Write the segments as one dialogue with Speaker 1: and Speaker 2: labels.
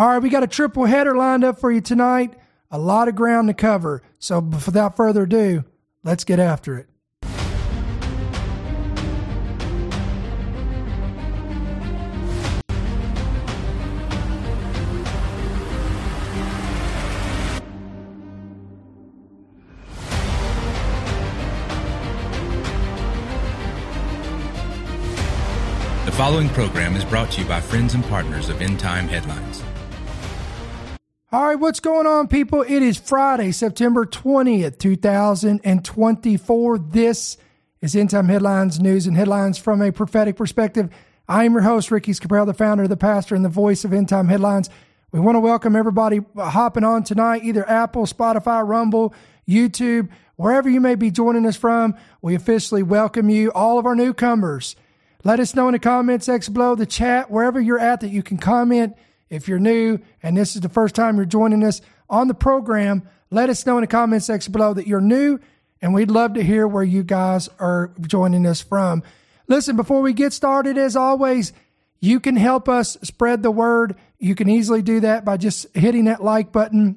Speaker 1: All right, we got a triple header lined up for you tonight. A lot of ground to cover. So without further ado, let's get after it.
Speaker 2: The following program is brought to you by friends and partners of End Time Headlines.
Speaker 1: All right, what's going on, people? It is Friday, September 20th, 2024. This is End Time Headlines, news and headlines from a prophetic perspective. I am your host, Ricky Scabrell, the founder, the pastor, and the voice of End Time Headlines. We want to welcome everybody hopping on tonight, either Apple, Spotify, Rumble, YouTube, wherever you may be joining us from. We officially welcome you, all of our newcomers. Let us know in the comment section below, the chat, wherever you're at, that you can comment. If you're new and this is the first time you're joining us on the program, let us know in the comment section below that you're new, and we'd love to hear where you guys are joining us from. Listen, before we get started, as always, you can help us spread the word. You can easily do that by just hitting that like button,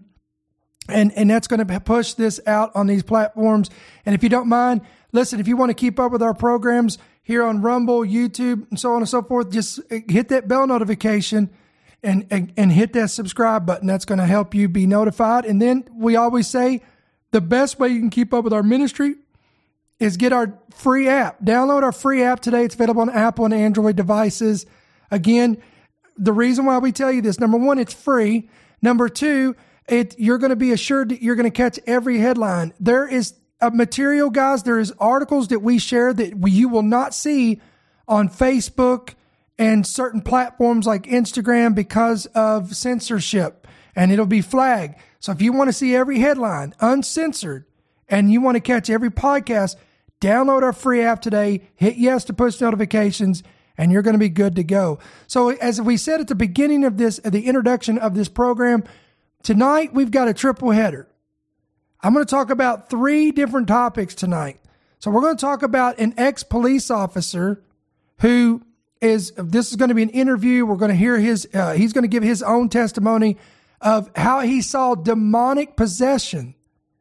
Speaker 1: and that's going to push this out on these platforms. And if you don't mind, listen, if you want to keep up with our programs here on Rumble, YouTube, and so on and so forth, just hit that bell notification and hit that subscribe button. That's going to help you be notified. And then we always say the best way you can keep up with our ministry is get our free app. Download our free app today. It's available on Apple and Android devices. Again, the reason why we tell you this, number one, it's free. Number two, you're going to be assured that you're going to catch every headline. There is material, guys. There is articles that we share that you will not see on Facebook and certain platforms like Instagram because of censorship, and it'll be flagged. So if you want to see every headline uncensored and you want to catch every podcast, download our free app today, hit yes to push notifications, and you're going to be good to go. So as we said at the beginning of this, the introduction of this program, tonight we've got a triple header. I'm going to talk about 3 different topics tonight. So we're going to talk about an ex-police officer who this is going to be an interview. We're going to hear he's going to give his own testimony of how he saw demonic possession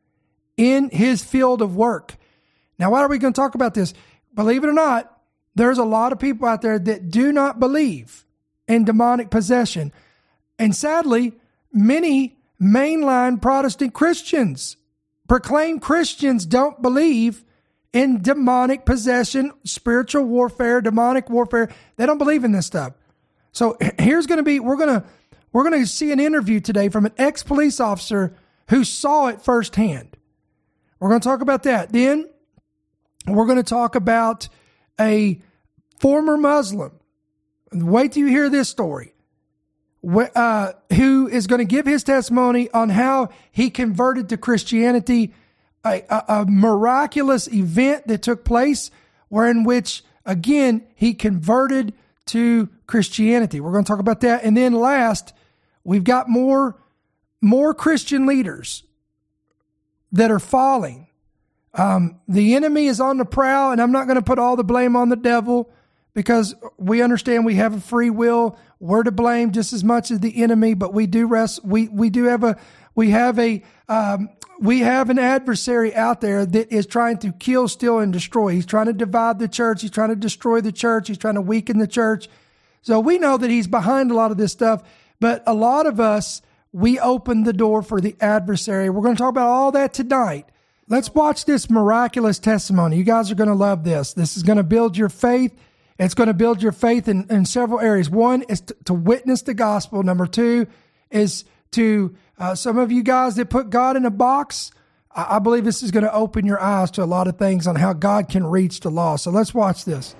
Speaker 1: in his field of work. Now, why are we going to talk about this? Believe it or not, there's a lot of people out there that do not believe in demonic possession. And sadly, many mainline Protestant Christians, proclaimed Christians, don't believe in demonic possession, spiritual warfare, demonic warfare. They don't believe in this stuff. So here's going to be, we're going to see an interview today from an ex-police officer who saw it firsthand. We're going to talk about that. Then we're going to talk about a former Muslim. Wait till you hear this story. Who is going to give his testimony on how he converted to Christianity, a miraculous event that took place in which, again, he converted to Christianity. We're going to talk about that. And then last, we've got more Christian leaders that are falling. The enemy is on the prowl, and I'm not going to put all the blame on the devil because we understand we have a free will. We're to blame just as much as the enemy, but we do we have an adversary out there that is trying to kill, steal, and destroy. He's trying to divide the church. He's trying to destroy the church. He's trying to weaken the church. So we know that he's behind a lot of this stuff, but a lot of us, we open the door for the adversary. We're going to talk about all that tonight. Let's watch this miraculous testimony. You guys are going to love this. This is going to build your faith. It's going to build your faith in several areas. One is to witness the gospel. Number two is to some of you guys that put God in a box. I believe this is going to open your eyes to a lot of things on how God can reach the lost. So let's watch this.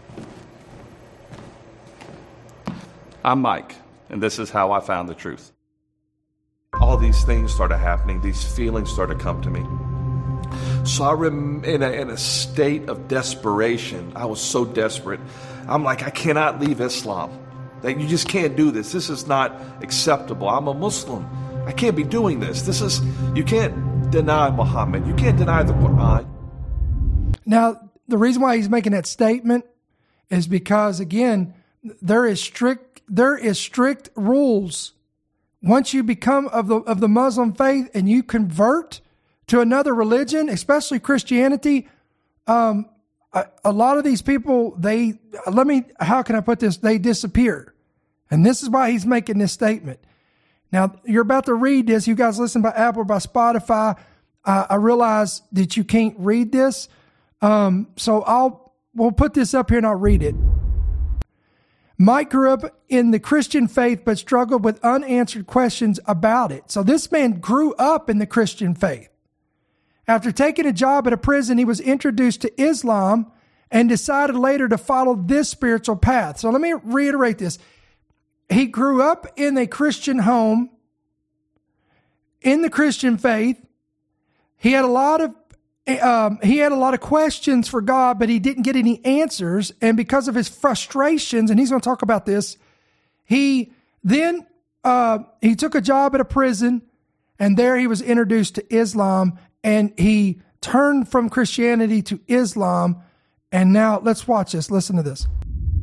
Speaker 3: I'm Mike, and this is how I found the truth. All these things started happening. These feelings started to come to me. So I'm in a state of desperation. I was so desperate. I'm like, I cannot leave Islam. That you just can't do this. This is not acceptable. I'm a Muslim. I can't be doing this. You can't deny Muhammad. You can't deny the Quran.
Speaker 1: Now, the reason why he's making that statement is because, again, there is strict rules once you become of the Muslim faith and you convert to another religion, especially Christianity, a lot of these people, how can I put this? They disappear. And this is why he's making this statement. Now, you're about to read this. You guys listen by Apple or by Spotify. I realize that you can't read this. So we'll put this up here and I'll read it. Mike grew up in the Christian faith, but struggled with unanswered questions about it. So this man grew up in the Christian faith. After taking a job at a prison, he was introduced to Islam and decided later to follow this spiritual path. So let me reiterate this. He grew up in a Christian home, in the Christian faith. He had a lot of questions for God, but he didn't get any answers. And because of his frustrations, and he's going to talk about this, he took a job at a prison, and there he was introduced to Islam, and he turned from Christianity to Islam. And now let's watch this. Listen to this.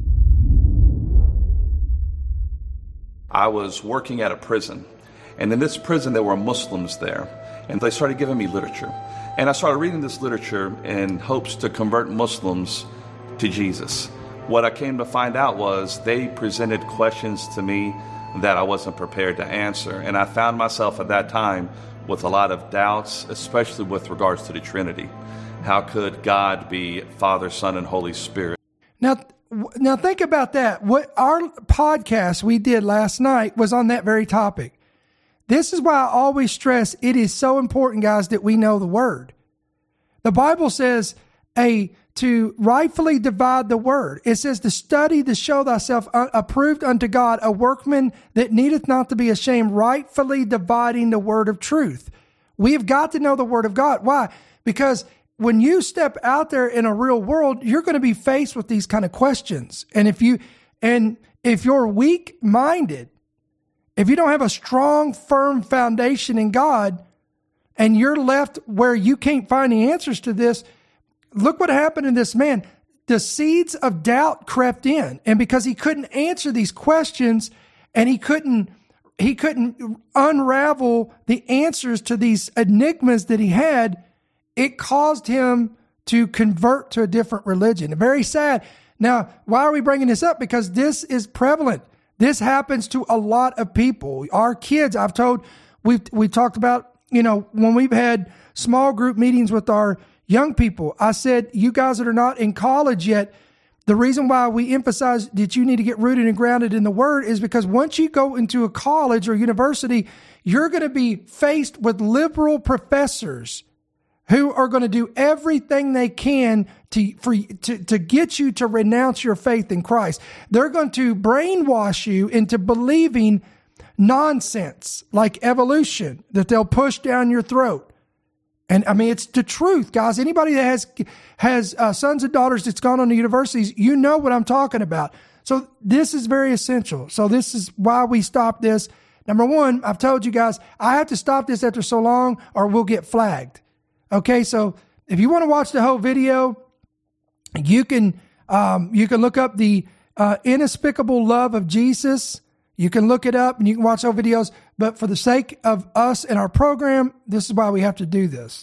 Speaker 3: I was working at a prison, and in this prison there were Muslims there, and they started giving me literature. And I started reading this literature in hopes to convert Muslims to Jesus. What I came to find out was they presented questions to me that I wasn't prepared to answer. And I found myself at that time with a lot of doubts, especially with regards to the Trinity. How could God be Father, Son, and Holy Spirit?
Speaker 1: Now think about that. What our podcast we did last night was on that very topic. This is why I always stress it is so important, guys, that we know the word. The Bible says to rightfully divide the word. It says to study to show thyself approved unto God, a workman that needeth not to be ashamed, rightfully dividing the word of truth. We have got to know the word of God. Why? Because when you step out there in a real world, you're going to be faced with these kind of questions. And if you're weak-minded, if you don't have a strong, firm foundation in God, and you're left where you can't find the answers to this, look what happened to this man. The seeds of doubt crept in. And because he couldn't answer these questions, and he couldn't unravel the answers to these enigmas that he had, it caused him to convert to a different religion. Very sad. Now, why are we bringing this up? Because this is prevalent. This happens to a lot of people. Our kids, we talked about, when we've had small group meetings with our young people, I said, you guys that are not in college yet, the reason why we emphasize that you need to get rooted and grounded in the word is because once you go into a college or university, you're going to be faced with liberal professors who are going to do everything they can to get you to renounce your faith in Christ. They're going to brainwash you into believing nonsense like evolution that they'll push down your throat. And I mean, it's the truth, guys. Anybody that has sons and daughters that's gone on to universities, you know what I'm talking about. So this is very essential. So this is why we stopped this. Number one, I've told you guys, I have to stop this after so long or we'll get flagged. Okay, so if you want to watch the whole video, you can look up the Inexplicable Love of Jesus. You can look it up and you can watch those videos. But for the sake of us and our program, this is why we have to do this.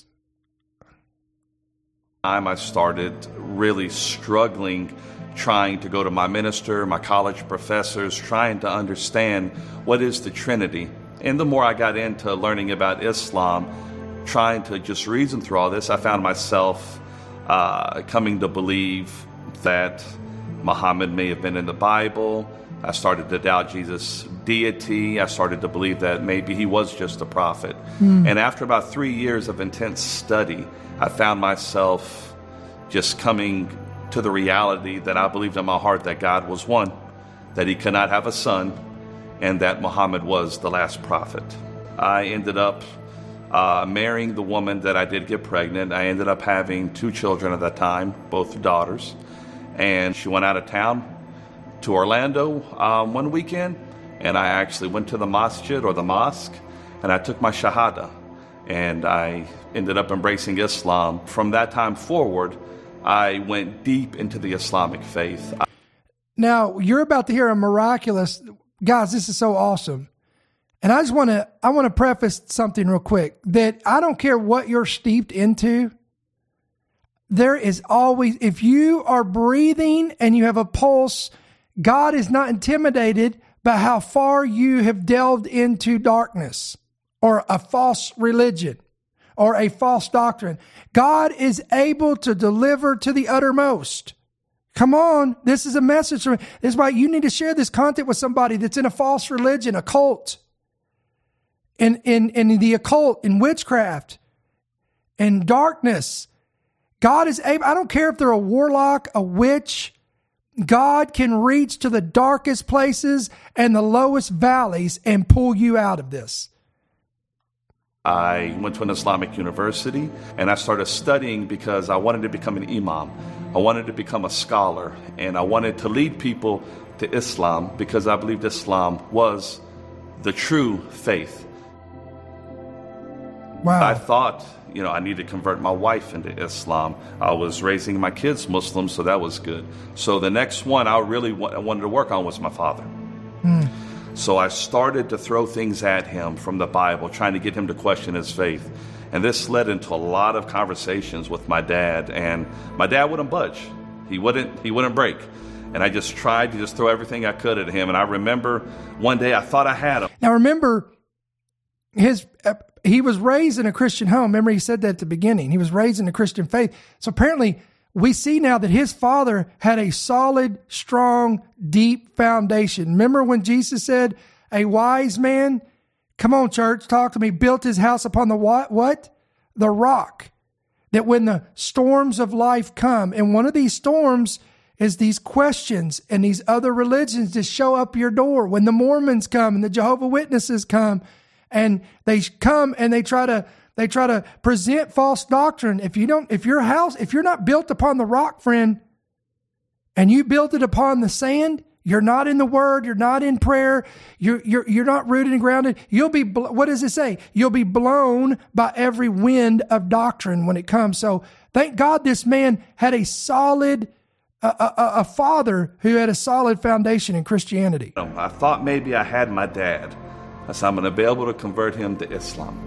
Speaker 3: I started really struggling, trying to go to my minister, my college professors, trying to understand what is the Trinity. And the more I got into learning about Islam, trying to just reason through all this, I found myself coming to believe that Muhammad may have been in the Bible. I started to doubt Jesus' deity. I started to believe that maybe he was just a prophet. And after about 3 years of intense study, I found myself just coming to the reality that I believed in my heart that God was one, that he could not have a son, and that Muhammad was the last prophet. I ended up marrying the woman that I did get pregnant. I ended up having 2 children at that time, both daughters. And she went out of town to Orlando one weekend, and I actually went to the masjid or the mosque, and I took my shahada, and I ended up embracing Islam. From that time forward, I went deep into the Islamic faith.
Speaker 1: Now, you're about to hear a miraculous, guys, this is so awesome. And I want to preface something real quick, that I don't care what you're steeped into. There is always, if you are breathing and you have a pulse, God is not intimidated by how far you have delved into darkness or a false religion or a false doctrine. God is able to deliver to the uttermost. Come on. This is a message. This is why you need to share this content with somebody that's in a false religion, a cult, in the occult, in witchcraft, in darkness. God is able. I don't care if they're a warlock, a witch. God can reach to the darkest places and the lowest valleys and pull you out of this.
Speaker 3: I went to an Islamic university and I started studying because I wanted to become an imam. I wanted to become a scholar, and I wanted to lead people to Islam because I believed Islam was the true faith.
Speaker 1: Wow.
Speaker 3: I thought, I need to convert my wife into Islam. I was raising my kids Muslim, so that was good. So the next one I really wanted to work on was my father. So I started to throw things at him from the Bible, trying to get him to question his faith. And this led into a lot of conversations with my dad, and my dad wouldn't budge. He wouldn't break. And I just tried to throw everything I could at him. And I remember one day I thought I had him.
Speaker 1: Now remember, he was raised in a Christian home. Remember, he said that at the beginning. He was raised in a Christian faith. So apparently we see now that his father had a solid, strong, deep foundation. Remember when Jesus said, a wise man, come on, church, talk to me, built his house upon the what? The rock. That when the storms of life come, and one of these storms is these questions and these other religions just show up your door. When the Mormons come and the Jehovah's Witnesses come, and they come and they try to present false doctrine. If you're not built upon the rock, friend, and you built it upon the sand, you're not in the word, you're not in prayer, you're not rooted and grounded. You'll be, what does it say? You'll be blown by every wind of doctrine when it comes. So thank God this man had a solid, a father who had a solid foundation in Christianity.
Speaker 3: I thought maybe I had my dad. So I'm going to be able to convert him to Islam.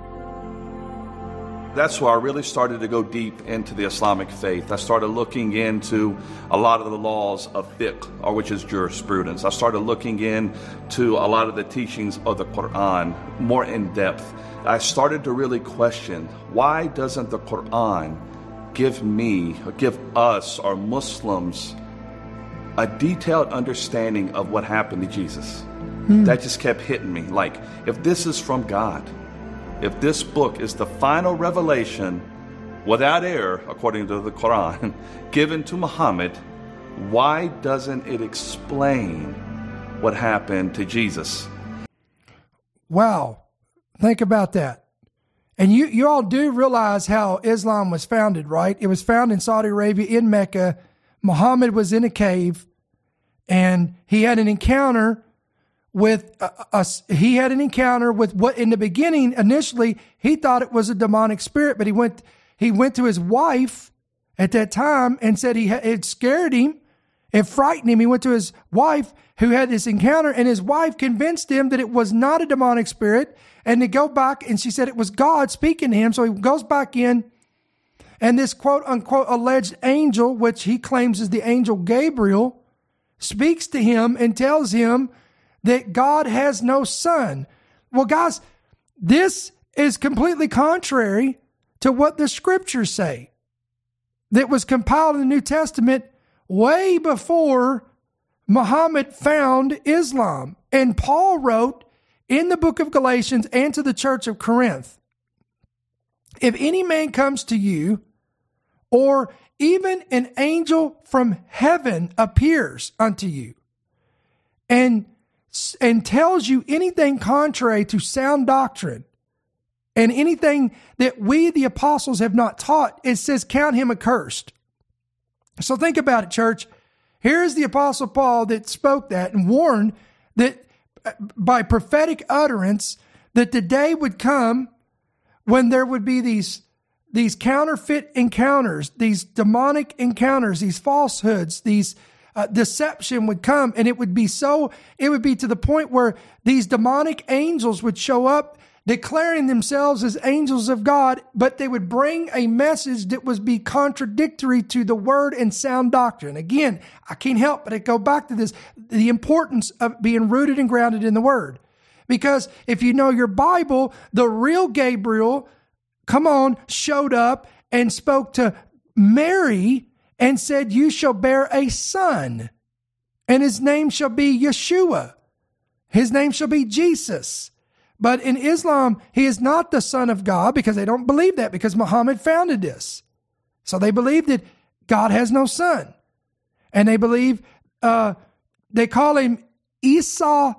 Speaker 3: That's where I really started to go deep into the Islamic faith. I started looking into a lot of the laws of fiqh, or which is jurisprudence. I started looking into a lot of the teachings of the Quran more in depth. I started to really question, why doesn't the Quran give us, or Muslims, a detailed understanding of what happened to Jesus? That just kept hitting me. Like, if this is from God, if this book is the final revelation without error, according to the Quran, given to Muhammad, why doesn't it explain what happened to Jesus?
Speaker 1: Wow. Think about that. And you all do realize how Islam was founded, right? It was found in Saudi Arabia, in Mecca. Muhammad was in a cave, and he had an encounter with what in the beginning, initially, he thought it was a demonic spirit, but he went to his wife at that time and said it scared him, it frightened him. He went to his wife who had this encounter, and his wife convinced him that it was not a demonic spirit, and to go back, and she said it was God speaking to him. So he goes back in, and this quote unquote alleged angel, which he claims is the angel Gabriel, speaks to him and tells him that God has no son. Well, guys, this is completely contrary to what the scriptures say that was compiled in the New Testament way before Muhammad found Islam. And Paul wrote in the book of Galatians and to the church of Corinth, if any man comes to you, or even an angel from heaven appears unto you, and tells you anything contrary to sound doctrine and anything that we, the apostles, have not taught, it says, count him accursed. So think about it, church. Here's the Apostle Paul that spoke that and warned that by prophetic utterance that the day would come when there would be these counterfeit encounters, these demonic encounters, these falsehoods, these deception would come, and it would be to the point where these demonic angels would show up declaring themselves as angels of God, but they would bring a message that would be contradictory to the word and sound doctrine. Again, I can't help but go back to this, the importance of being rooted and grounded in the word. Because if you know your Bible, the real Gabriel, showed up and spoke to Mary and said, "You shall bear a son, and his name shall be Yeshua. His name shall be Jesus." But in Islam, he is not the son of God, because they don't believe that, because Muhammad founded this. So they believe that God has no son. And they believe, they call him Isa,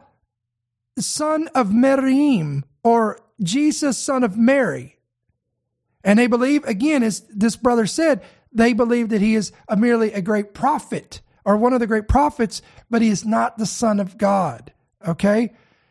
Speaker 1: son of Maryam, or Jesus, son of Mary. And they believe, again, as this brother said, they believe that he is merely a great prophet, or one of the great prophets, but he is not the son of God. Okay?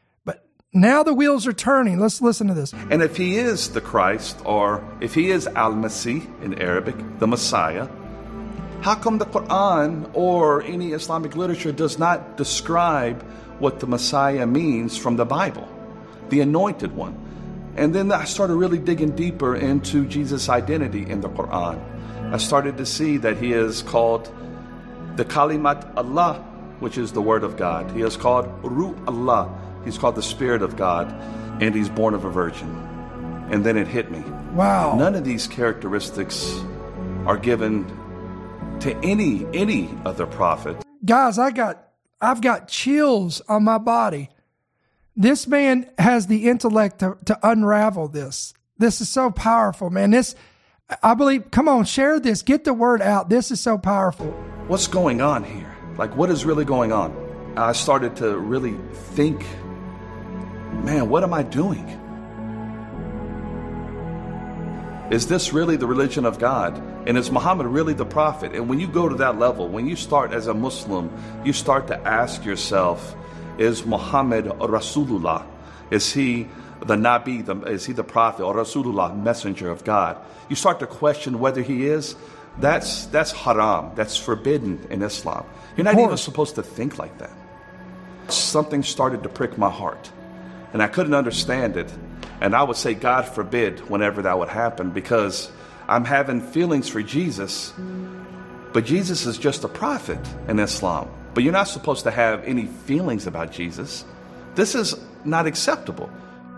Speaker 1: Now the wheels are turning. Let's listen to this.
Speaker 3: And if he is the Christ, or if he is Al-Masih in Arabic, the Messiah, how come the Quran or any Islamic literature does not describe what the Messiah means from the Bible, the anointed one? And then I started really digging deeper into Jesus' identity in the Quran. I started to see that he is called the Kalimat Allah, which is the word of God. He is called Ruh Allah. He's called the Spirit of God, and he's born of a virgin. And then it hit me.
Speaker 1: Wow.
Speaker 3: None of these characteristics are given to any other prophet.
Speaker 1: Guys, I've got chills on my body. This man has the intellect to unravel this. This is so powerful, man. I believe, come on, share this. Get the word out. This is so powerful.
Speaker 3: What's going on here? Like, what is really going on? I started to really think, man, what am I doing? Is this really the religion of God? And is Muhammad really the prophet? And when you go to that level, when you start as a Muslim, you start to ask yourself, is Muhammad Rasulullah? Is he the Nabi? Is he the prophet, or Rasulullah, messenger of God? You start to question whether he is. That's haram. That's forbidden in Islam. You're not even supposed to think like that. Something started to prick my heart, and I couldn't understand it. And I would say, God forbid, whenever that would happen, because I'm having feelings for Jesus, but Jesus is just a prophet in Islam. But you're not supposed to have any feelings about Jesus. This is not acceptable.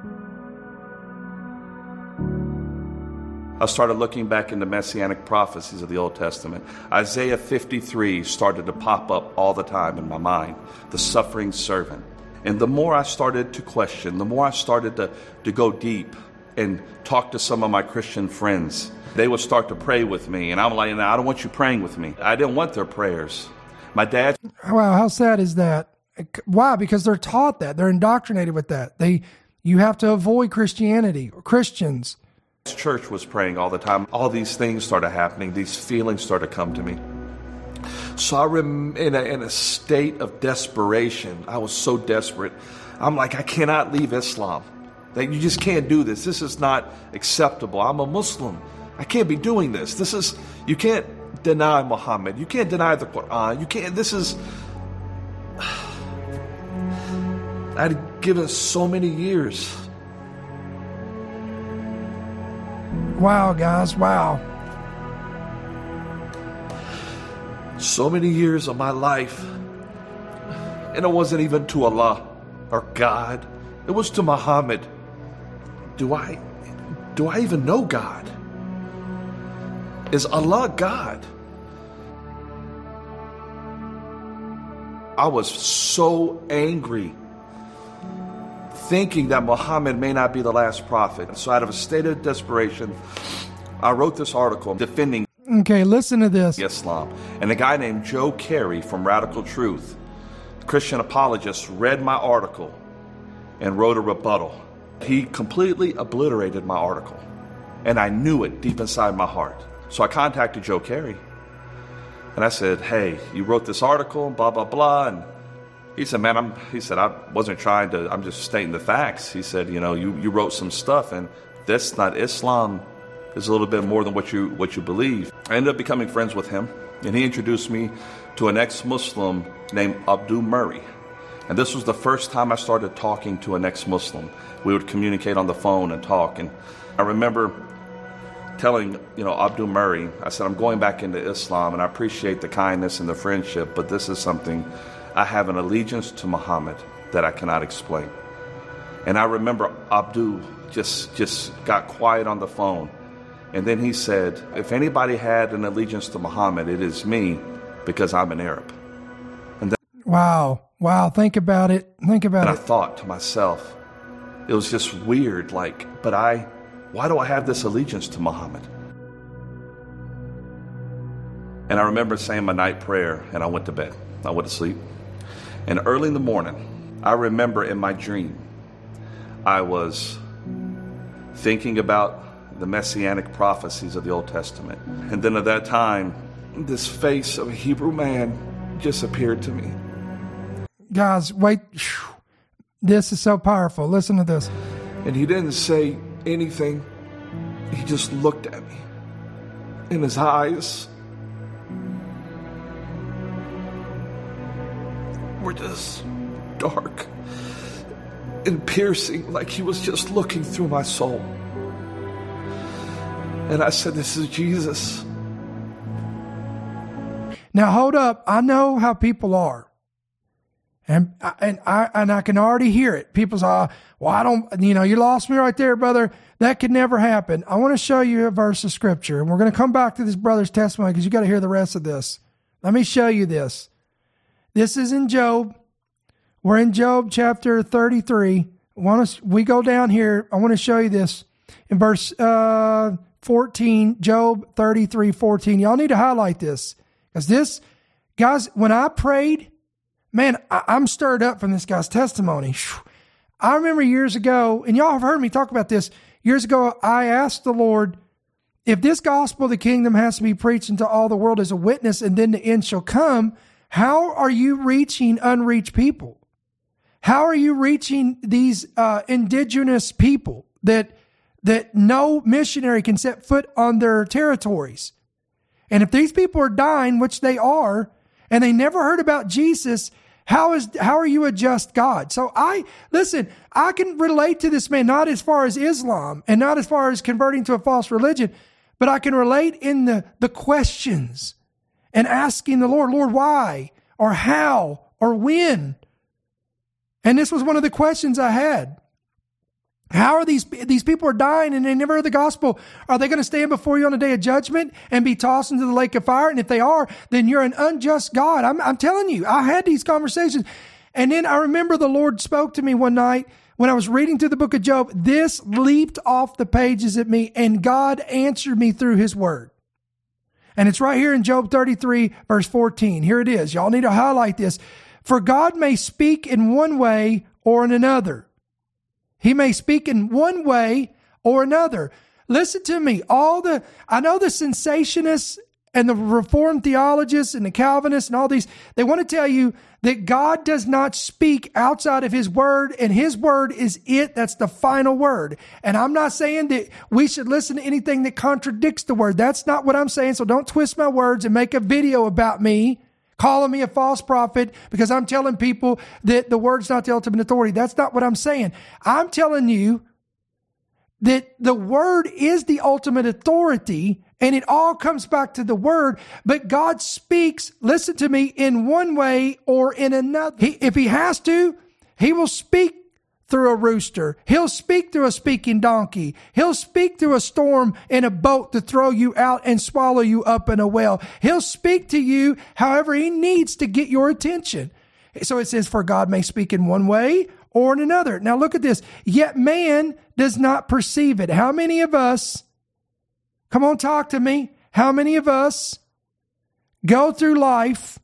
Speaker 3: I started looking back into messianic prophecies of the Old Testament. Isaiah 53 started to pop up all the time in my mind, the suffering servant. And the more I started to question, the more I started to go deep and talk to some of my Christian friends. They would start to pray with me, and I'm like, no, I don't want you praying with me. I didn't want their prayers. My dad...
Speaker 1: Wow, how sad is that? Why? Because they're taught that. They're indoctrinated with that. You have to avoid Christianity or Christians.
Speaker 3: Church was praying all the time. All these things started happening. These feelings started to come to me. So in a state of desperation. I was so desperate. I'm like, I cannot leave Islam. That you just can't do this. This is not acceptable. I'm a Muslim. I can't be doing this. You can't deny Muhammad. You can't deny the Quran. You can't, I'd given so many years.
Speaker 1: Wow, guys, wow.
Speaker 3: So many years of my life, and it wasn't even to Allah or God. It was to Muhammad. Do I even know God? Is Allah God? I was so angry, thinking that Muhammad may not be the last prophet. So out of a state of desperation, I wrote this article defending
Speaker 1: Okay, listen to this.
Speaker 3: Islam. And a guy named Joe Carey from Radical Truth, Christian apologist, read my article and wrote a rebuttal. He completely obliterated my article, and I knew it deep inside my heart. So I contacted Joe Carey, and I said, hey, you wrote this article, blah, blah, blah. And he said, man, I wasn't trying to, I'm just stating the facts. He said, you wrote some stuff, and that's not Islam. It's a little bit more than what you believe. I ended up becoming friends with him. And he introduced me to an ex-Muslim named Abdul Murray. And this was the first time I started talking to an ex-Muslim. We would communicate on the phone and talk. And I remember telling, Abdul Murray, I said, I'm going back into Islam, and I appreciate the kindness and the friendship, but this is something, I have an allegiance to Muhammad that I cannot explain. And I remember Abdul just got quiet on the phone. And then he said, if anybody had an allegiance to Muhammad, it is me, because I'm an Arab. And then,
Speaker 1: Wow. Think about it.
Speaker 3: I thought to myself, it was just weird, why do I have this allegiance to Muhammad? And I remember saying my night prayer, and I went to bed. I went to sleep. And early in the morning, I remember in my dream, I was thinking about the messianic prophecies of the Old Testament. And then at that time, this face of a Hebrew man just appeared to me.
Speaker 1: Guys, wait. This is so powerful. Listen to this.
Speaker 3: And he didn't say anything. He just looked at me. And his eyes were just dark and piercing, like he was just looking through my soul. And I said, this is Jesus.
Speaker 1: Now hold up. I know how people are. And I can already hear it. People say, you lost me right there, brother. That could never happen. I want to show you a verse of scripture, and we're going to come back to this brother's testimony because you got to hear the rest of this. Let me show you this. This is in Job. We're in Job chapter 33. We go down here. I want to show you this in verse 14, Job 33:14. Y'all need to highlight this because this, guys, when I prayed, man, I'm stirred up from this guy's testimony. I remember years ago, and y'all have heard me talk about this. Years ago, I asked the Lord, if this gospel of the kingdom has to be preached into all the world as a witness and then the end shall come, how are you reaching unreached people? How are you reaching these indigenous people that no missionary can set foot on their territories? And if these people are dying, which they are, and they never heard about Jesus, how are you a just God? So I can relate to this man, not as far as Islam and not as far as converting to a false religion, but I can relate in the questions and asking the Lord, why or how or when? And this was one of the questions I had. How are these people are dying and they never heard the gospel? Are they going to stand before you on the day of judgment and be tossed into the lake of fire? And if they are, then you're an unjust God. I'm telling you, I had these conversations. And then I remember the Lord spoke to me one night when I was reading through the book of Job. This leaped off the pages at me, and God answered me through his word. And it's right here in Job 33, verse 14. Here it is. Y'all need to highlight this. For God may speak in one way or in another. He may speak in one way or another. Listen to me. I know the cessationists and the Reformed theologians and the Calvinists and all these, they want to tell you that God does not speak outside of his word, and his word is it. That's the final word. And I'm not saying that we should listen to anything that contradicts the word. That's not what I'm saying. So don't twist my words and make a video about me calling me a false prophet because I'm telling people that the word's not the ultimate authority. That's not what I'm saying. I'm telling you that the word is the ultimate authority, and it all comes back to the word. But God speaks, listen to me, in one way or in another. If he has to, he will speak through a rooster. He'll speak through a speaking donkey. He'll speak through a storm in a boat to throw you out and swallow you up in a well. He'll speak to you however he needs to get your attention. So it says, for God may speak in one way or in another. Now look at this. Yet man does not perceive it. How many of us, come on, talk to me. How many of us go through life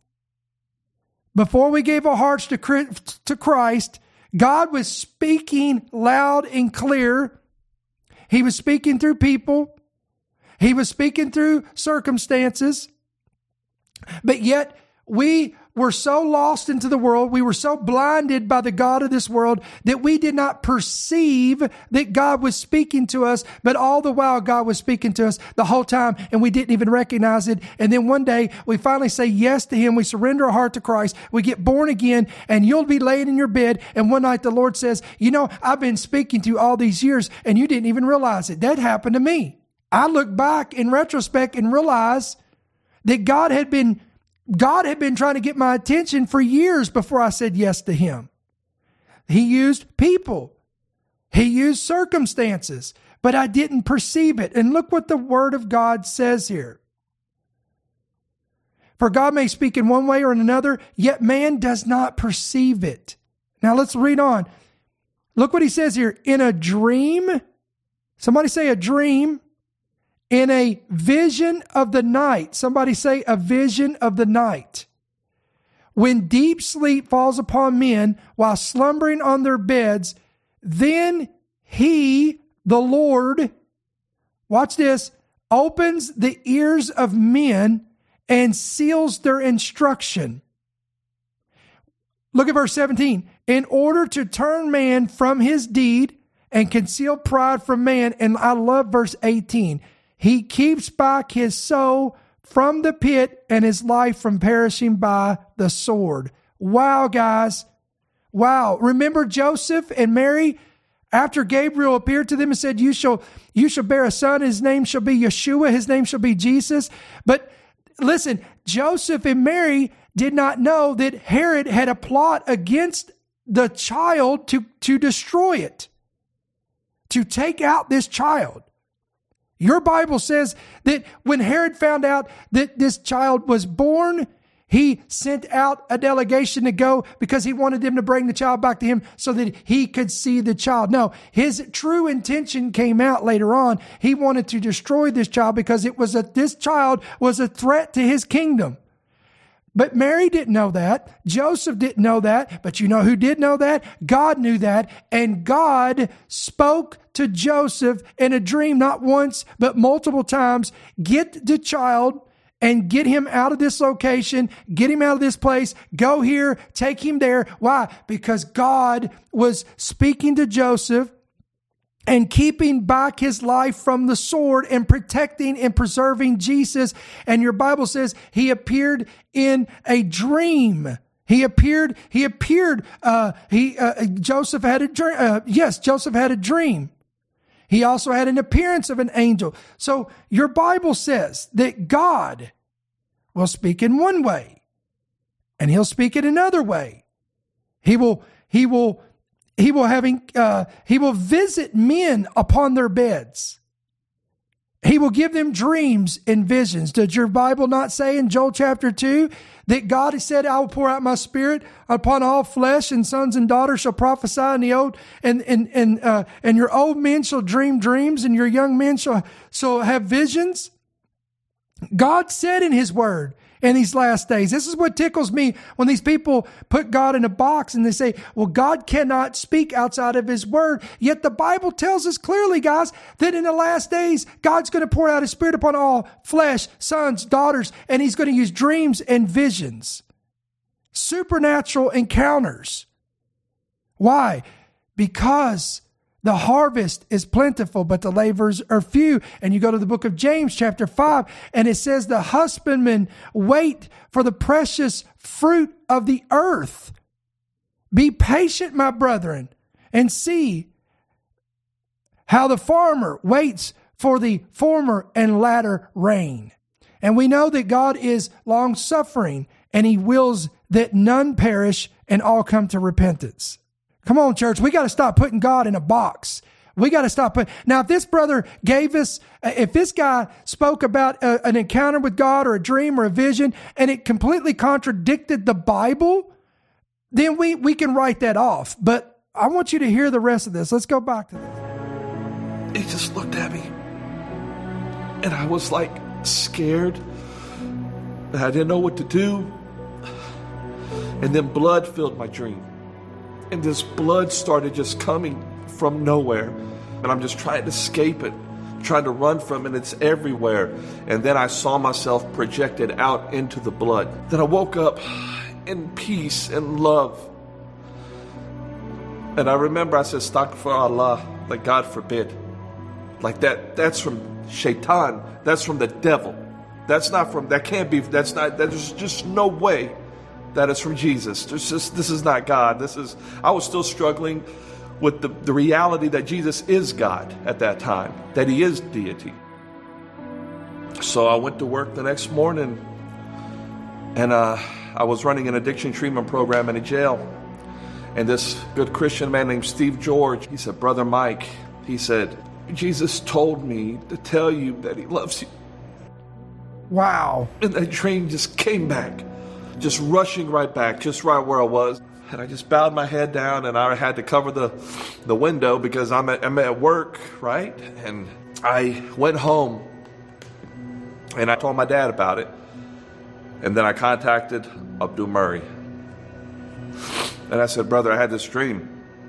Speaker 1: before we gave our hearts to Christ? God was speaking loud and clear. He was speaking through people. He was speaking through circumstances. But yet we were so lost into the world, we were so blinded by the God of this world that we did not perceive that God was speaking to us, but all the while God was speaking to us the whole time and we didn't even recognize it. And then one day we finally say yes to Him. We surrender our heart to Christ. We get born again, and you'll be laying in your bed. And one night the Lord says, you know, I've been speaking to you all these years and you didn't even realize it. That happened to me. I look back in retrospect and realize that God had been trying to get my attention for years before I said yes to Him. He used people. He used circumstances, but I didn't perceive it. And look what the Word of God says here. For God may speak in one way or in another, yet man does not perceive it. Now let's read on. Look what He says here. In a dream, somebody say a dream. In a vision of the night. Somebody say a vision of the night. When deep sleep falls upon men while slumbering on their beds, then He, the Lord, watch this, opens the ears of men and seals their instruction. Look at verse 17. In order to turn man from his deed and conceal pride from man. And I love verse 18. He keeps back his soul from the pit and his life from perishing by the sword. Wow, guys. Wow. Remember Joseph and Mary? After Gabriel appeared to them and said, you shall bear a son. His name shall be Yeshua. His name shall be Jesus. But listen, Joseph and Mary did not know that Herod had a plot against the child to destroy it, to take out this child. Your Bible says that when Herod found out that this child was born, he sent out a delegation to go because he wanted them to bring the child back to him so that he could see the child. No, his true intention came out later on. He wanted to destroy this child because this child was a threat to his kingdom. But Mary didn't know that. Joseph didn't know that. But you know who did know that? God knew that. And God spoke to Joseph in a dream, not once, but multiple times. Get the child and get him out of this location. Get him out of this place. Go here. Take him there. Why? Because God was speaking to Joseph and keeping back his life from the sword and protecting and preserving Jesus. And your Bible says he appeared in a dream. Joseph had a dream. Yes, Joseph had a dream. He also had an appearance of an angel. So your Bible says that God will speak in one way and He'll speak in another way. He will visit men upon their beds. He will give them dreams and visions. Did your Bible not say in Joel chapter 2 that God has said, I will pour out my spirit upon all flesh, and sons and daughters shall prophesy, and your old men shall dream dreams, and your young men shall have visions? God said in His word, in these last days. This is what tickles me when these people put God in a box and they say, well, God cannot speak outside of His word. Yet the Bible tells us clearly, guys, that in the last days, God's going to pour out His Spirit upon all flesh, sons, daughters, and He's going to use dreams and visions, supernatural encounters. Why? Because the harvest is plentiful, but the laborers are few. And you go to the book of James chapter 5, and it says the husbandmen wait for the precious fruit of the earth. Be patient, my brethren, and see how the farmer waits for the former and latter rain. And we know that God is long-suffering, and He wills that none perish and all come to repentance. Come on, church. We got to stop putting God in a box. We got to stop. Now, if this brother if this guy spoke about an encounter with God or a dream or a vision, and it completely contradicted the Bible, then we can write that off. But I want you to hear the rest of this. Let's go back to this.
Speaker 3: He just looked at me, and I was like scared. I didn't know what to do. And then blood filled my dream. And this blood started just coming from nowhere. And I'm just trying to escape it, trying to run from it. It's everywhere. And then I saw myself projected out into the blood. Then I woke up and peace and love. And I remember I said, Astaghfirullah, like God forbid. Like that's from Shaitan. That's from the devil. There's just no way that is from Jesus. This is not God. I was still struggling with the reality that Jesus is God at that time, that he is deity. So I went to work the next morning, and I was running an addiction treatment program in a jail. And this good Christian man named Steve George, he said, Brother Mike, he said, Jesus told me to tell you that he loves you.
Speaker 1: Wow.
Speaker 3: And that dream just came back, just rushing right back, just right where I was. And I just bowed my head down, and I had to cover the window because I'm at work, right? And I went home, and I told my dad about it. And then I contacted Abdul Murray. And I said, brother, I had this dream.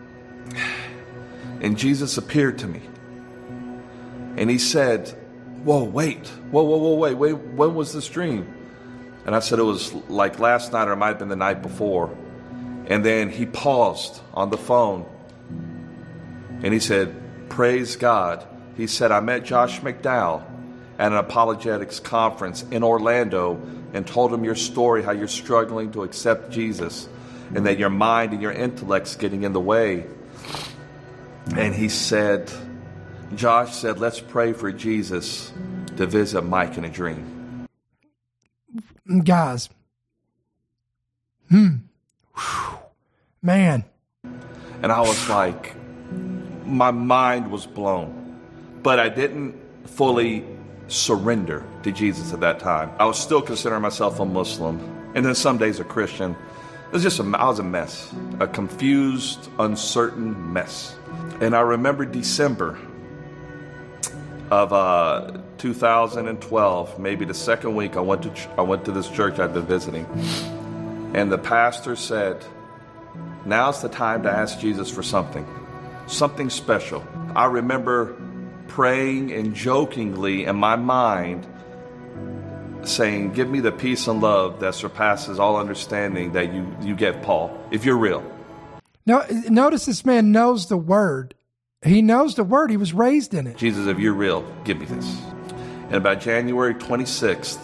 Speaker 3: And Jesus appeared to me. And he said, wait, when was this dream? And I said, it was like last night, or it might have been the night before. And then he paused on the phone. And he said, praise God. He said, I met Josh McDowell at an apologetics conference in Orlando and told him your story, how you're struggling to accept Jesus and that your mind and your intellect's getting in the way. And he said, Josh said, let's pray for Jesus to visit Mike in a dream.
Speaker 1: Guys. Man.
Speaker 3: And I was like, my mind was blown. But I didn't fully surrender to Jesus at that time. I was still considering myself a Muslim, and then some days a Christian. I was a mess, a confused, uncertain mess. And I remember December of 2012, maybe the second week, I went to this church I'd been visiting, and the pastor said, now's the time to ask Jesus for something special. I remember praying and jokingly in my mind saying, give me the peace and love that surpasses all understanding that you get, Paul, if you're real.
Speaker 1: Now, notice this man knows the word. He knows the word. He was raised in it.
Speaker 3: Jesus, if you're real, give me this. And about January 26th,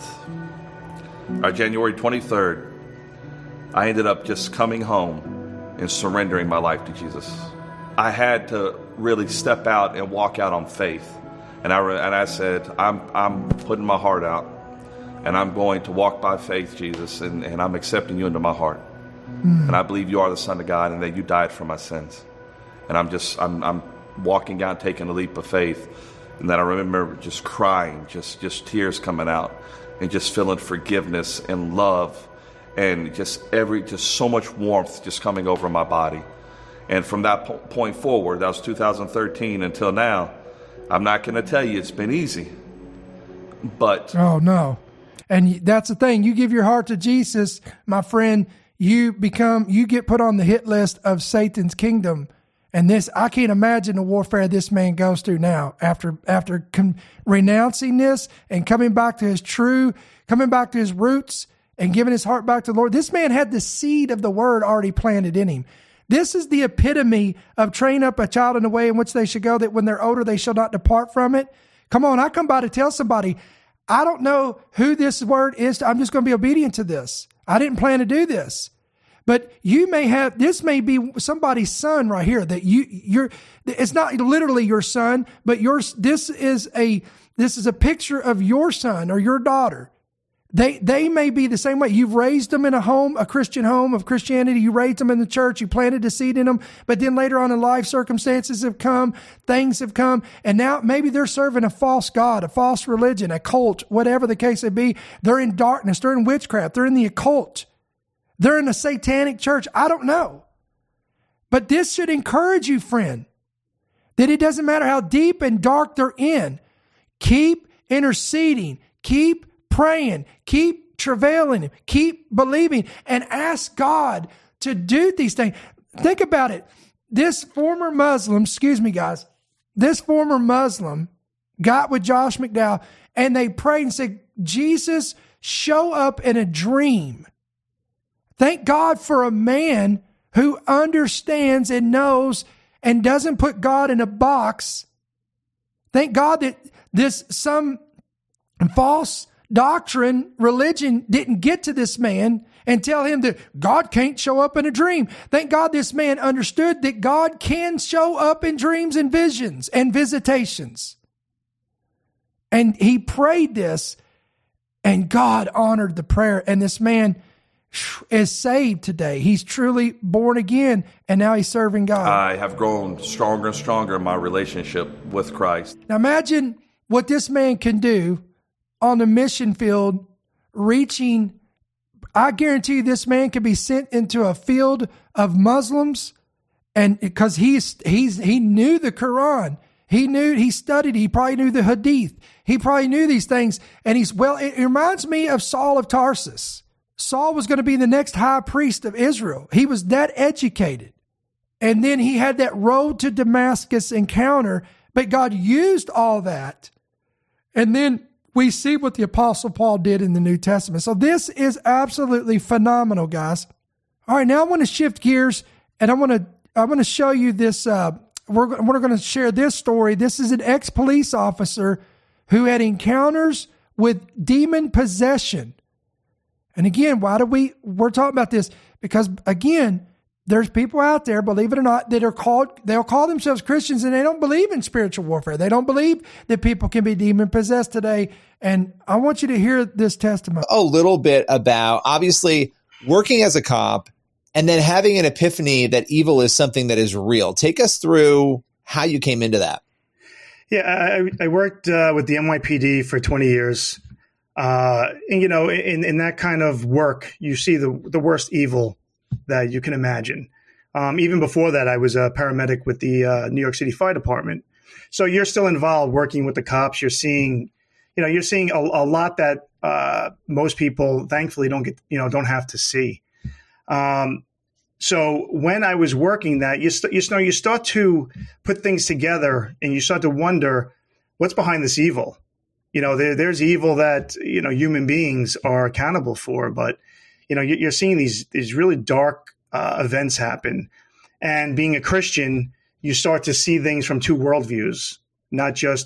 Speaker 3: or January 23rd, I ended up just coming home and surrendering my life to Jesus. I had to really step out and walk out on faith. And I said, I'm putting my heart out. And I'm going to walk by faith, Jesus, and I'm accepting you into my heart. And I believe you are the Son of God and that you died for my sins. And I'm walking out, taking a leap of faith. And then I remember just crying, just tears coming out, and just feeling forgiveness and love, and just so much warmth just coming over my body. And from that point forward, that was 2013 until now, I'm not going to tell you it's been easy, but...
Speaker 1: Oh, no. And that's the thing. You give your heart to Jesus, my friend, you get put on the hit list of Satan's kingdom. And I can't imagine the warfare this man goes through now after renouncing this and coming back to his roots and giving his heart back to the Lord. This man had the seed of the word already planted in him. This is the epitome of train up a child in the way in which they should go, that when they're older, they shall not depart from it. Come on, I come by to tell somebody, I don't know who this word is. I'm just going to be obedient to this. I didn't plan to do this. But this may be somebody's son right here, that it's not literally your son, but this is a picture of your son or your daughter. They may be the same way. You've raised them in a Christian home of Christianity. You raised them in the church. You planted a seed in them. But then later on in life, circumstances have come, things have come, and now maybe they're serving a false god, a false religion, a cult, whatever the case may be. They're in darkness. They're in witchcraft. They're in the occult. They're in a satanic church. I don't know. But this should encourage you, friend, that it doesn't matter how deep and dark they're in. Keep interceding. Keep praying, keep travailing, keep believing, and ask God to do these things. Think about it. This former Muslim got with Josh McDowell, and they prayed and said, Jesus, show up in a dream. Thank God for a man who understands and knows and doesn't put God in a box. Thank God that some false doctrine, religion didn't get to this man and tell him that God can't show up in a dream. Thank God this man understood that God can show up in dreams and visions and visitations. And he prayed this, and God honored the prayer. And this man is saved today. He's truly born again, and now he's serving God.
Speaker 3: I have grown stronger and stronger in my relationship with Christ.
Speaker 1: Now imagine what this man can do on the mission field, reaching. I guarantee you this man could be sent into a field of Muslims, and because he knew the Quran. He studied, he probably knew the Hadith. He probably knew these things. And it reminds me of Saul of Tarsus. Saul was going to be the next high priest of Israel. He was that educated. And then he had that road to Damascus encounter, but God used all that. And then we see what the Apostle Paul did in the New Testament. So this is absolutely phenomenal, guys. All right, now I want to shift gears, and I want to show you this. We're going to share this story. This is an ex-police officer who had encounters with demon possession. And again, we're talking about this? Because again, there's people out there, believe it or not, they'll call themselves Christians, and they don't believe in spiritual warfare. They don't believe that people can be demon possessed today. And I want you to hear this testimony.
Speaker 4: A little bit about, obviously, working as a cop and then having an epiphany that evil is something that is real. Take us through how you came into that.
Speaker 5: Yeah, I worked with the NYPD for 20 years. And, in that kind of work, you see the worst evil that you can imagine. Even before that, I was a paramedic with the New York City Fire Department. So you're still involved working with the cops. You're seeing a lot that most people, thankfully, don't have to see. So when I was working that, you start to put things together, and you start to wonder what's behind this evil. There's evil that human beings are accountable for, but you're seeing these really dark events happen. And being a Christian, you start to see things from two worldviews, not just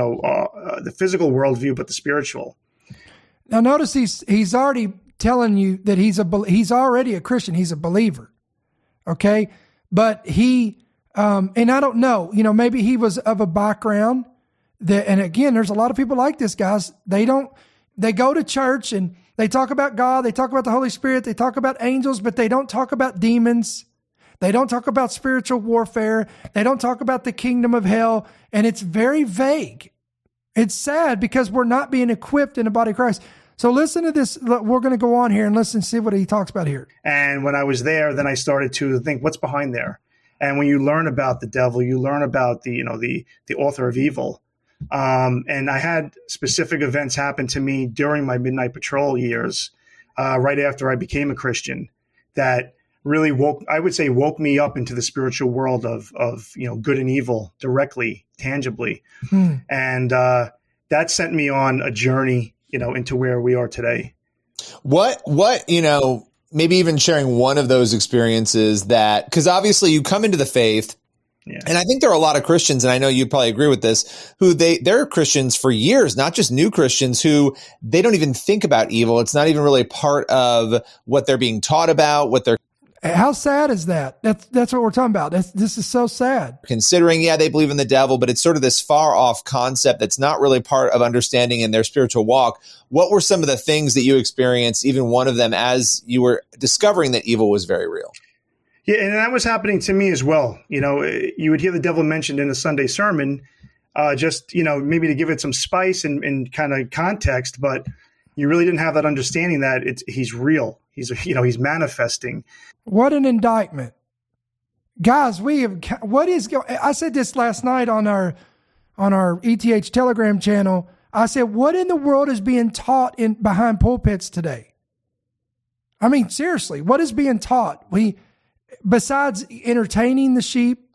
Speaker 5: the physical worldview, but the spiritual.
Speaker 1: Now, notice he's already telling you that he's already a Christian. He's a believer. Okay. But and I don't know, maybe he was of a background and again, there's a lot of people like this, guys. They go to church and they talk about God. They talk about the Holy Spirit. They talk about angels, but they don't talk about demons. They don't talk about spiritual warfare. They don't talk about the kingdom of hell. And it's very vague. It's sad because we're not being equipped in the body of Christ. So listen to this. We're going to go on here and see what he talks about here.
Speaker 5: And when I was there, then I started to think, what's behind there? And when you learn about the devil, you learn about the author of evil. And I had specific events happen to me during my midnight patrol years, right after I became a Christian, that really woke me up into the spiritual world of good and evil directly, tangibly. And that sent me on a journey, into where we are today.
Speaker 4: What, maybe even sharing one of those experiences because obviously you come into the faith. Yeah. And I think there are a lot of Christians, and I know you'd probably agree with this, who they're Christians for years, not just new Christians, who they don't even think about evil. It's not even really part of what they're being taught about, what they're.
Speaker 1: How sad is that? That's what we're talking about. This is so sad.
Speaker 4: Considering, they believe in the devil, but it's sort of this far off concept that's not really part of understanding in their spiritual walk. What were some of the things that you experienced, even one of them, as you were discovering that evil was very real?
Speaker 5: Yeah, and that was happening to me as well. You would hear the devil mentioned in a Sunday sermon, maybe to give it some spice and kind of context, but you really didn't have that understanding that he's real. He's manifesting.
Speaker 1: What an indictment. Guys, I said this last night on our ETH Telegram channel. I said, what in the world is being taught behind pulpits today? I mean, seriously, what is being taught? Besides entertaining the sheep,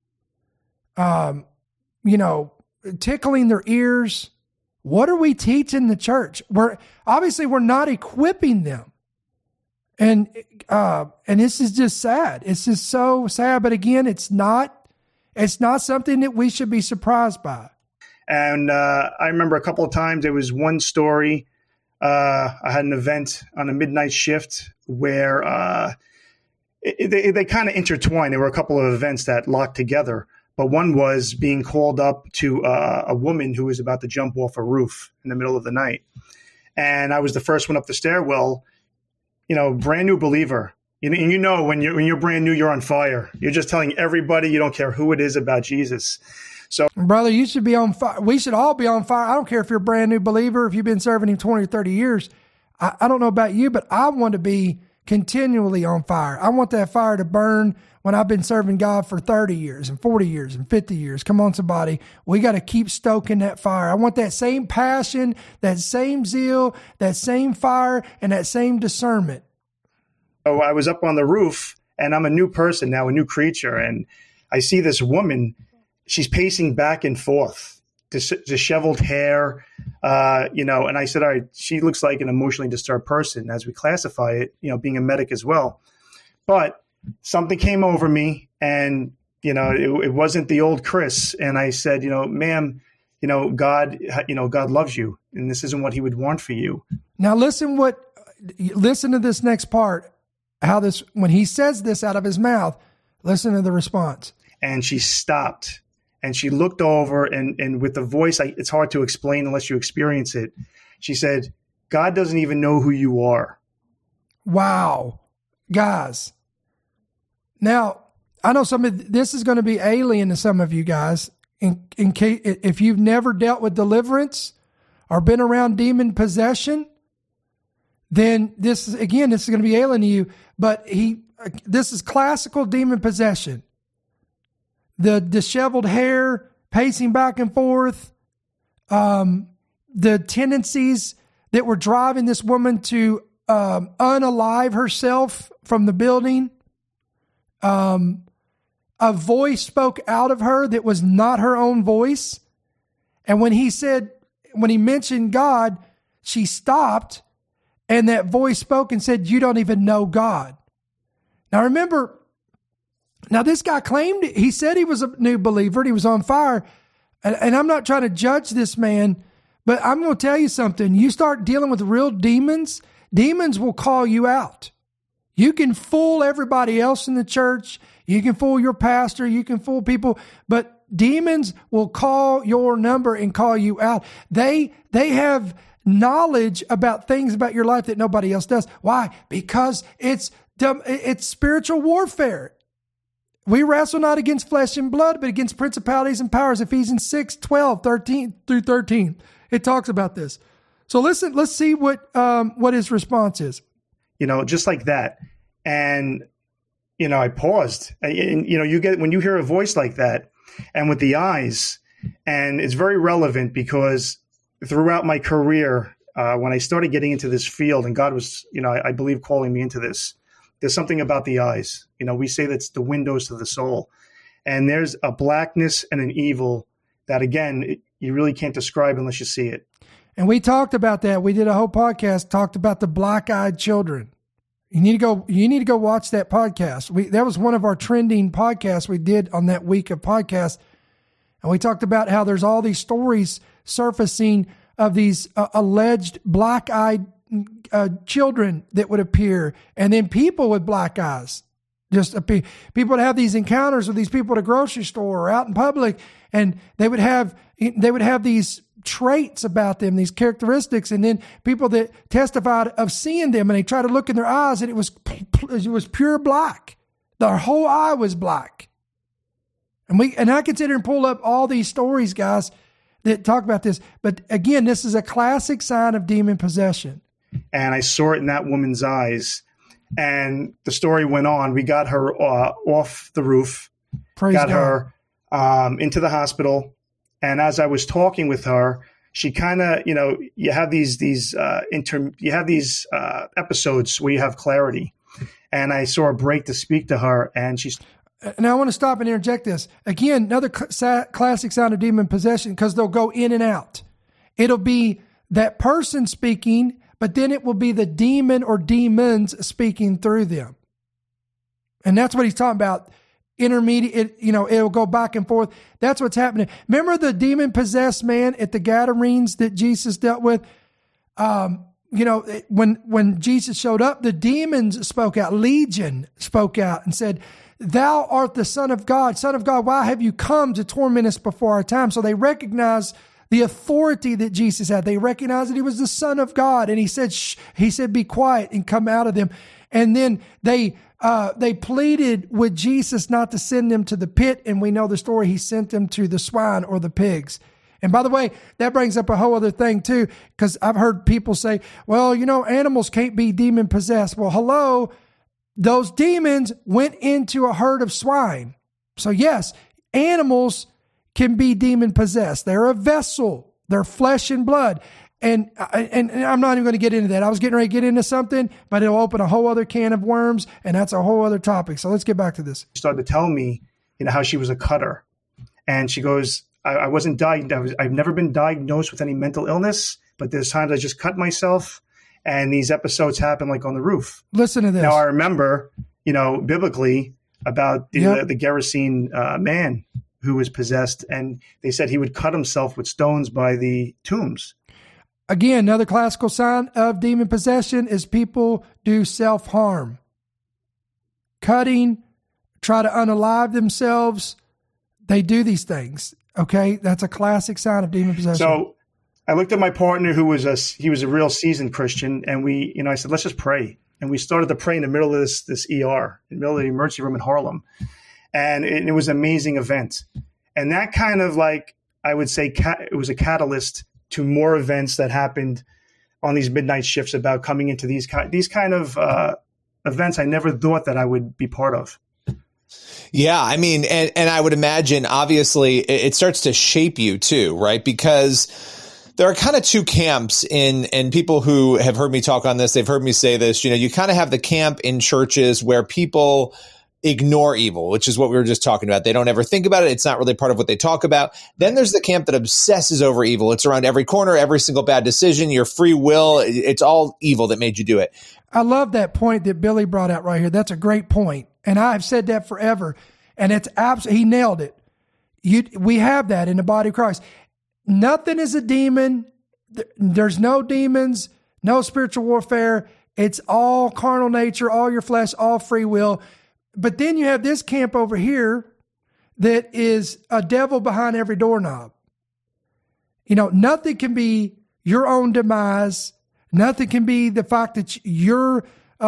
Speaker 1: tickling their ears, what are we teaching the church? We're not equipping them. And this is just sad. It's just so sad. But again, it's not something that we should be surprised by.
Speaker 5: And I remember a couple of times there was one story. I had an event on a midnight shift where they kind of intertwined. There were a couple of events that locked together. But one was being called up to a woman who was about to jump off a roof in the middle of the night. And I was the first one up the stairwell, brand new believer. And when you're brand new, you're on fire. You're just telling everybody, you don't care who it is, about Jesus. So,
Speaker 1: brother, you should be on fire. We should all be on fire. I don't care if you're a brand new believer, if you've been serving him 20 or 30 years. I don't know about you, but I want to be continually on fire. I want that fire to burn when I've been serving God for 30 years and 40 years and 50 years. Come on, somebody. We got to keep stoking that fire. I want that same passion, that same zeal, that same fire, and that same discernment.
Speaker 5: So I was up on the roof, and I'm a new person now, a new creature, and I see this woman. She's pacing back and forth, disheveled hair, and I said, all right, she looks like an emotionally disturbed person as we classify it, being a medic as well. But something came over me, and, it wasn't the old Chris. And I said, ma'am, God loves you, and this isn't what he would want for you.
Speaker 1: Now listen to this next part, when he says this out of his mouth, listen to the response.
Speaker 5: And she stopped. And she looked over, and with the voice, it's hard to explain unless you experience it. She said, God doesn't even know who you are.
Speaker 1: Wow. Guys. Now, I know this is going to be alien to some of you guys. In case, if you've never dealt with deliverance or been around demon possession, then this is going to be alien to you. But this is classical demon possession. The disheveled hair, pacing back and forth, the tendencies that were driving this woman to unalive herself from the building. A voice spoke out of her that was not her own voice. And when he mentioned God, she stopped, and that voice spoke and said, you don't even know God. Now remember, this guy he said he was a new believer and he was on fire. And I'm not trying to judge this man, but I'm going to tell you something. You start dealing with real demons, demons will call you out. You can fool everybody else in the church. You can fool your pastor. You can fool people, but demons will call your number and call you out. They have knowledge about things about your life that nobody else does. Why? Because it's spiritual warfare. We wrestle not against flesh and blood, but against principalities and powers. Ephesians 6, 12, 13 through 13. It talks about this. So listen, let's see what his response is.
Speaker 5: Just like that. And, I paused. And, when you hear a voice like that and with the eyes, and it's very relevant because throughout my career, when I started getting into this field and God was, I believe calling me into this, there's something about the eyes. We say that's the windows to the soul. And there's a blackness and an evil that, again, you really can't describe unless you see it.
Speaker 1: And we talked about that. We did a whole podcast, talked about the black-eyed children. You need to go watch that podcast. That was one of our trending podcasts we did on that week of podcasts. And we talked about how there's all these stories surfacing of these alleged black-eyed children that would appear, and then people with black eyes just appear. People would have these encounters with these people at a grocery store or out in public, and they would have these traits about them, these characteristics, and then people that testified of seeing them, and they tried to look in their eyes, and it was pure black. Their whole eye was black. And I can sit here and pull up all these stories, guys, that talk about this. But again, this is a classic sign of demon possession.
Speaker 5: And I saw it in that woman's eyes. And the story went on. We got her off the roof, got her into the hospital. And as I was talking with her, she kind of, you have these episodes where you have clarity. And I saw her break to speak to her, and she's.
Speaker 1: Now I want to stop and interject this again. Another classic sign of demon possession, because they'll go in and out. It'll be that person speaking, but then it will be the demon or demons speaking through them. And that's what he's talking about. Intermediate, it'll go back and forth. That's what's happening. Remember the demon-possessed man at the Gadarenes that Jesus dealt with? When Jesus showed up, the demons spoke out. Legion spoke out and said, "Thou art the Son of God. Son of God, why have you come to torment us before our time?" So they recognized the authority that Jesus had. They recognized that he was the Son of God. And he said, "Shh." He said, "Be quiet," and come out of them. And then they pleaded with Jesus not to send them to the pit. And we know the story. He sent them to the swine or the pigs. And by the way, that brings up a whole other thing too, because I've heard people say, well, animals can't be demon possessed. Well, hello, those demons went into a herd of swine. So yes, animals can be demon possessed. They're a vessel. They're flesh and blood. And I'm not even going to get into that. I was getting ready to get into something, but it'll open a whole other can of worms, and that's a whole other topic. So let's get back to this.
Speaker 5: She started to tell me, how she was a cutter. And she goes, I wasn't diagnosed. I've never been diagnosed with any mental illness, but there's times I just cut myself, and these episodes happen like on the roof.
Speaker 1: Listen to this.
Speaker 5: Now I remember, biblically about the Gerasene man who was possessed, and they said he would cut himself with stones by the tombs.
Speaker 1: Again, another classical sign of demon possession is people do self-harm. Cutting, try to unalive themselves. They do these things. Okay, that's a classic sign of demon possession.
Speaker 5: So I looked at my partner who was a real seasoned Christian, and I said, let's just pray. And we started to pray in the middle of this ER, in the middle of the emergency room in Harlem. And it was an amazing event. And that kind of I would say it was a catalyst to more events that happened on these midnight shifts about coming into these kind of events I never thought that I would be part of.
Speaker 4: Yeah, I mean, and I would imagine, obviously, it starts to shape you too, right? Because there are kind of two camps and people who have heard me talk on this, they've heard me say this, you kind of have the camp in churches where people ignore evil, which is what we were just talking about. They don't ever think about it. It's not really part of what they talk about. Then there's the camp that obsesses over evil. It's around every corner, every single bad decision, your free will. It's all evil that made you do it.
Speaker 1: I love that point that Billy brought out right here. That's a great point. And I've said that forever. And it's he nailed it. We have that in the body of Christ. Nothing is a demon. There's no demons, no spiritual warfare. It's all carnal nature, all your flesh, all free will. But then you have this camp over here that is a devil behind every doorknob. Nothing can be your own demise. Nothing can be the fact that you're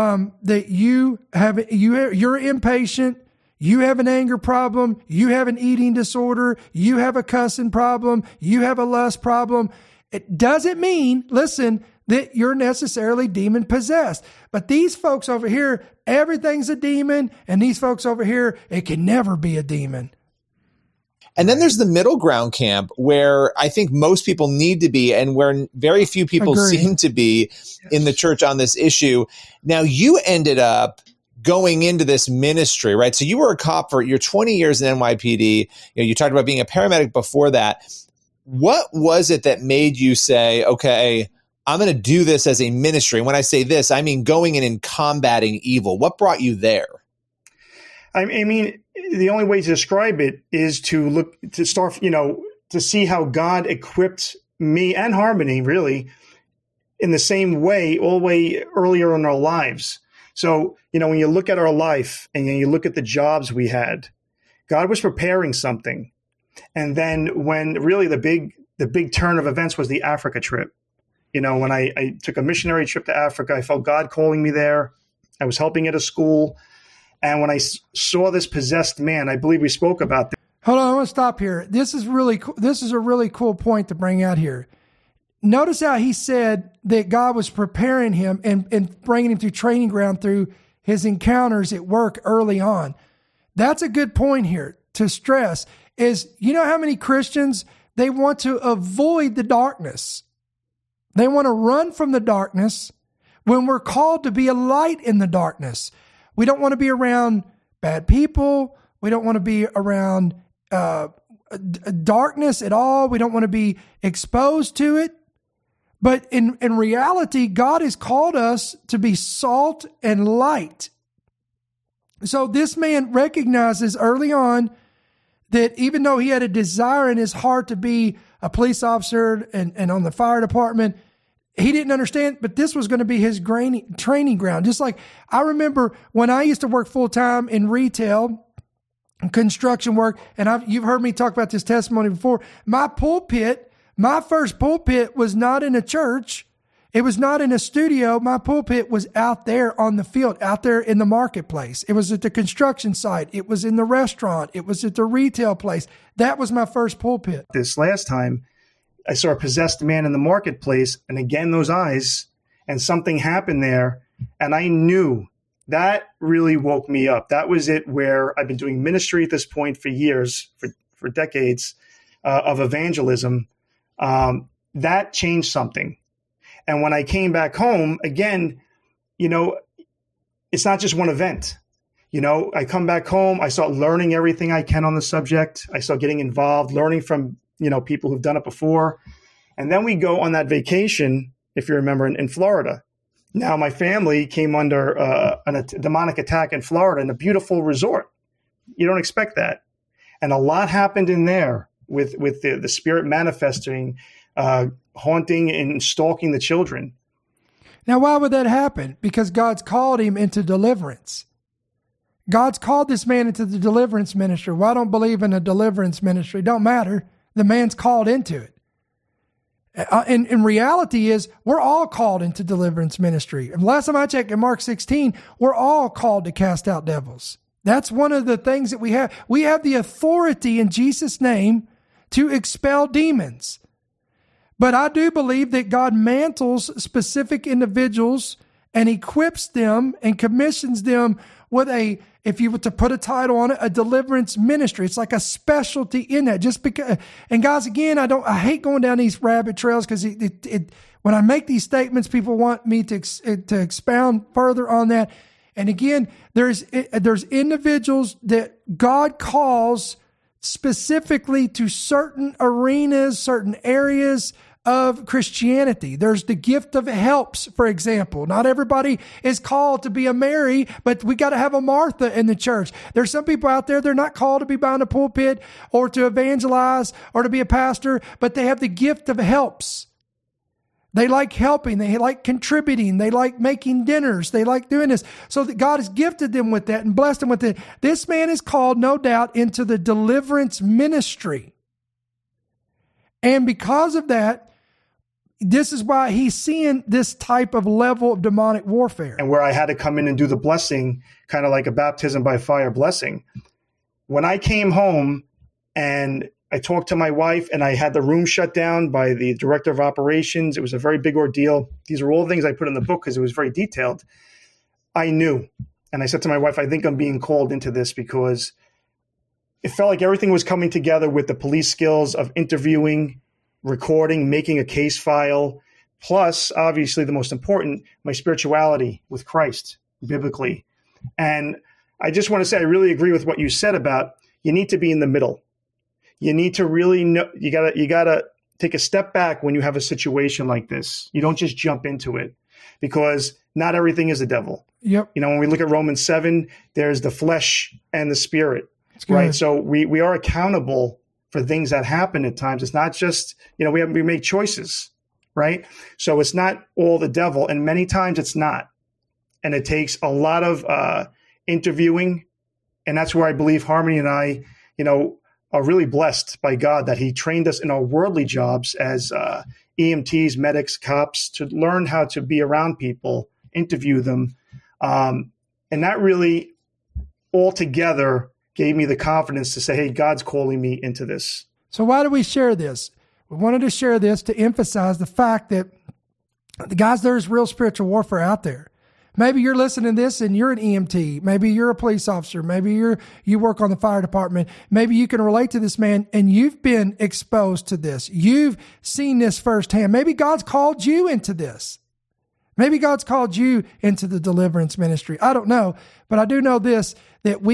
Speaker 1: impatient. You have an anger problem. You have an eating disorder. You have a cussing problem. You have a lust problem. It doesn't mean, listen, that you're necessarily demon possessed. But these folks over here, everything's a demon. And these folks over here, it can never be a demon.
Speaker 4: And then there's the middle ground camp where I think most people need to be and where very few people seem to be in the church on this issue. Now, you ended up going into this ministry, right? So you were a cop for your 20 years in NYPD. You talked about being a paramedic before that. What was it that made you say, okay, I'm going to do this as a ministry? And when I say this, I mean going in and combating evil. What brought you there?
Speaker 5: I mean, the only way to describe it is to see how God equipped me and Harmony really in the same way, all the way earlier in our lives. So, when you look at our life and you look at the jobs we had, God was preparing something. And then when really the big turn of events was the Africa trip. When I took a missionary trip to Africa, I felt God calling me there. I was helping at a school. And when I saw this possessed man, I believe we spoke about this.
Speaker 1: Hold on, I want to stop here. This is really cool. This is a really cool point to bring out here. Notice how he said that God was preparing him and bringing him through training ground through his encounters at work early on. That's a good point here to stress is, how many Christians, they want to avoid the darkness. They want to run from the darkness when we're called to be a light in the darkness. We don't want to be around bad people. We don't want to be around darkness at all. We don't want to be exposed to it. But in reality, God has called us to be salt and light. So this man recognizes early on that even though he had a desire in his heart to be a police officer and on the fire department, he didn't understand, but this was going to be his training ground. Just like I remember when I used to work full-time in retail, construction work, and you've heard me talk about this testimony before. My first pulpit was not in a church. It was not in a studio. My pulpit was out there on the field, out there in the marketplace. It was at the construction site. It was in the restaurant. It was at the retail place. That was my first pulpit.
Speaker 5: This last time, I saw a possessed man in the marketplace, and again, those eyes, and something happened there, and I knew that really woke me up. That was it, where I've been doing ministry at this point for years, for decades of evangelism. That changed something. And when I came back home, again, it's not just one event. I come back home, I start learning everything I can on the subject. I start getting involved, learning from, people who've done it before. And then we go on that vacation, if you remember, in Florida. Now, my family came under a demonic attack in Florida in a beautiful resort. You don't expect that. And a lot happened in there with the spirit manifesting, haunting and stalking the children.
Speaker 1: Now, why would that happen? Because God's called him into deliverance. God's called this man into the deliverance ministry. Well, I don't believe in a deliverance ministry. Don't matter. The man's called into it. And reality is we're all called into deliverance ministry. And last time I checked in Mark 16, we're all called to cast out devils. That's one of the things that we have. We have the authority in Jesus' name to expel demons. But I do believe that God mantles specific individuals and equips them and commissions them with if you were to put a title on it, a deliverance ministry. It's like a specialty in that. Just because, and guys, again, I hate going down these rabbit trails because when I make these statements, people want me to expound further on that. And again, there's individuals that God calls specifically to certain arenas, certain areas of Christianity. There's the gift of helps, for example. Not everybody is called to be a Mary, but we got to have a Martha in the church. There's some people out there, they're not called to be behind a pulpit or to evangelize or to be a pastor, but they have the gift of helps. They like helping. They like contributing. They like making dinners. They like doing this. So that God has gifted them with that and blessed them with it. This man is called, no doubt, into the deliverance ministry. And because of that, this is why he's seeing this type of level of demonic warfare.
Speaker 5: And where I had to come in and do the blessing, kind of like a baptism by fire blessing. When I came home and I talked to my wife and I had the room shut down by the director of operations, it was a very big ordeal. These are all things I put in the book because it was very detailed. I knew. And I said to my wife, I think I'm being called into this because it felt like everything was coming together with the police skills of interviewing, recording, making a case file, plus, obviously, the most important, my spirituality with Christ, biblically. And I just want to say, I really agree with what you said about you need to be in the middle. You need to really know, you gotta take a step back when you have a situation like this. You don't just jump into it because not everything is the devil.
Speaker 1: Yep.
Speaker 5: When we look at Romans 7, there's the flesh and the spirit, right? So we are accountable for things that happen at times. It's not just, we make choices, right? So it's not all the devil. And many times it's not. And it takes a lot of interviewing. And that's where I believe Harmony and I, are really blessed by God that he trained us in our worldly jobs as EMTs, medics, cops, to learn how to be around people, interview them. And that really altogether gave me the confidence to say, hey, God's calling me into this.
Speaker 1: So why do we share this? We wanted to share this to emphasize the fact that, guys, there's real spiritual warfare out there. Maybe you're listening to this and you're an EMT. Maybe you're a police officer. Maybe you work on the fire department. Maybe you can relate to this man and you've been exposed to this. You've seen this firsthand. Maybe God's called you into this. Maybe God's called you into the deliverance ministry. I don't know, but I do know this, that we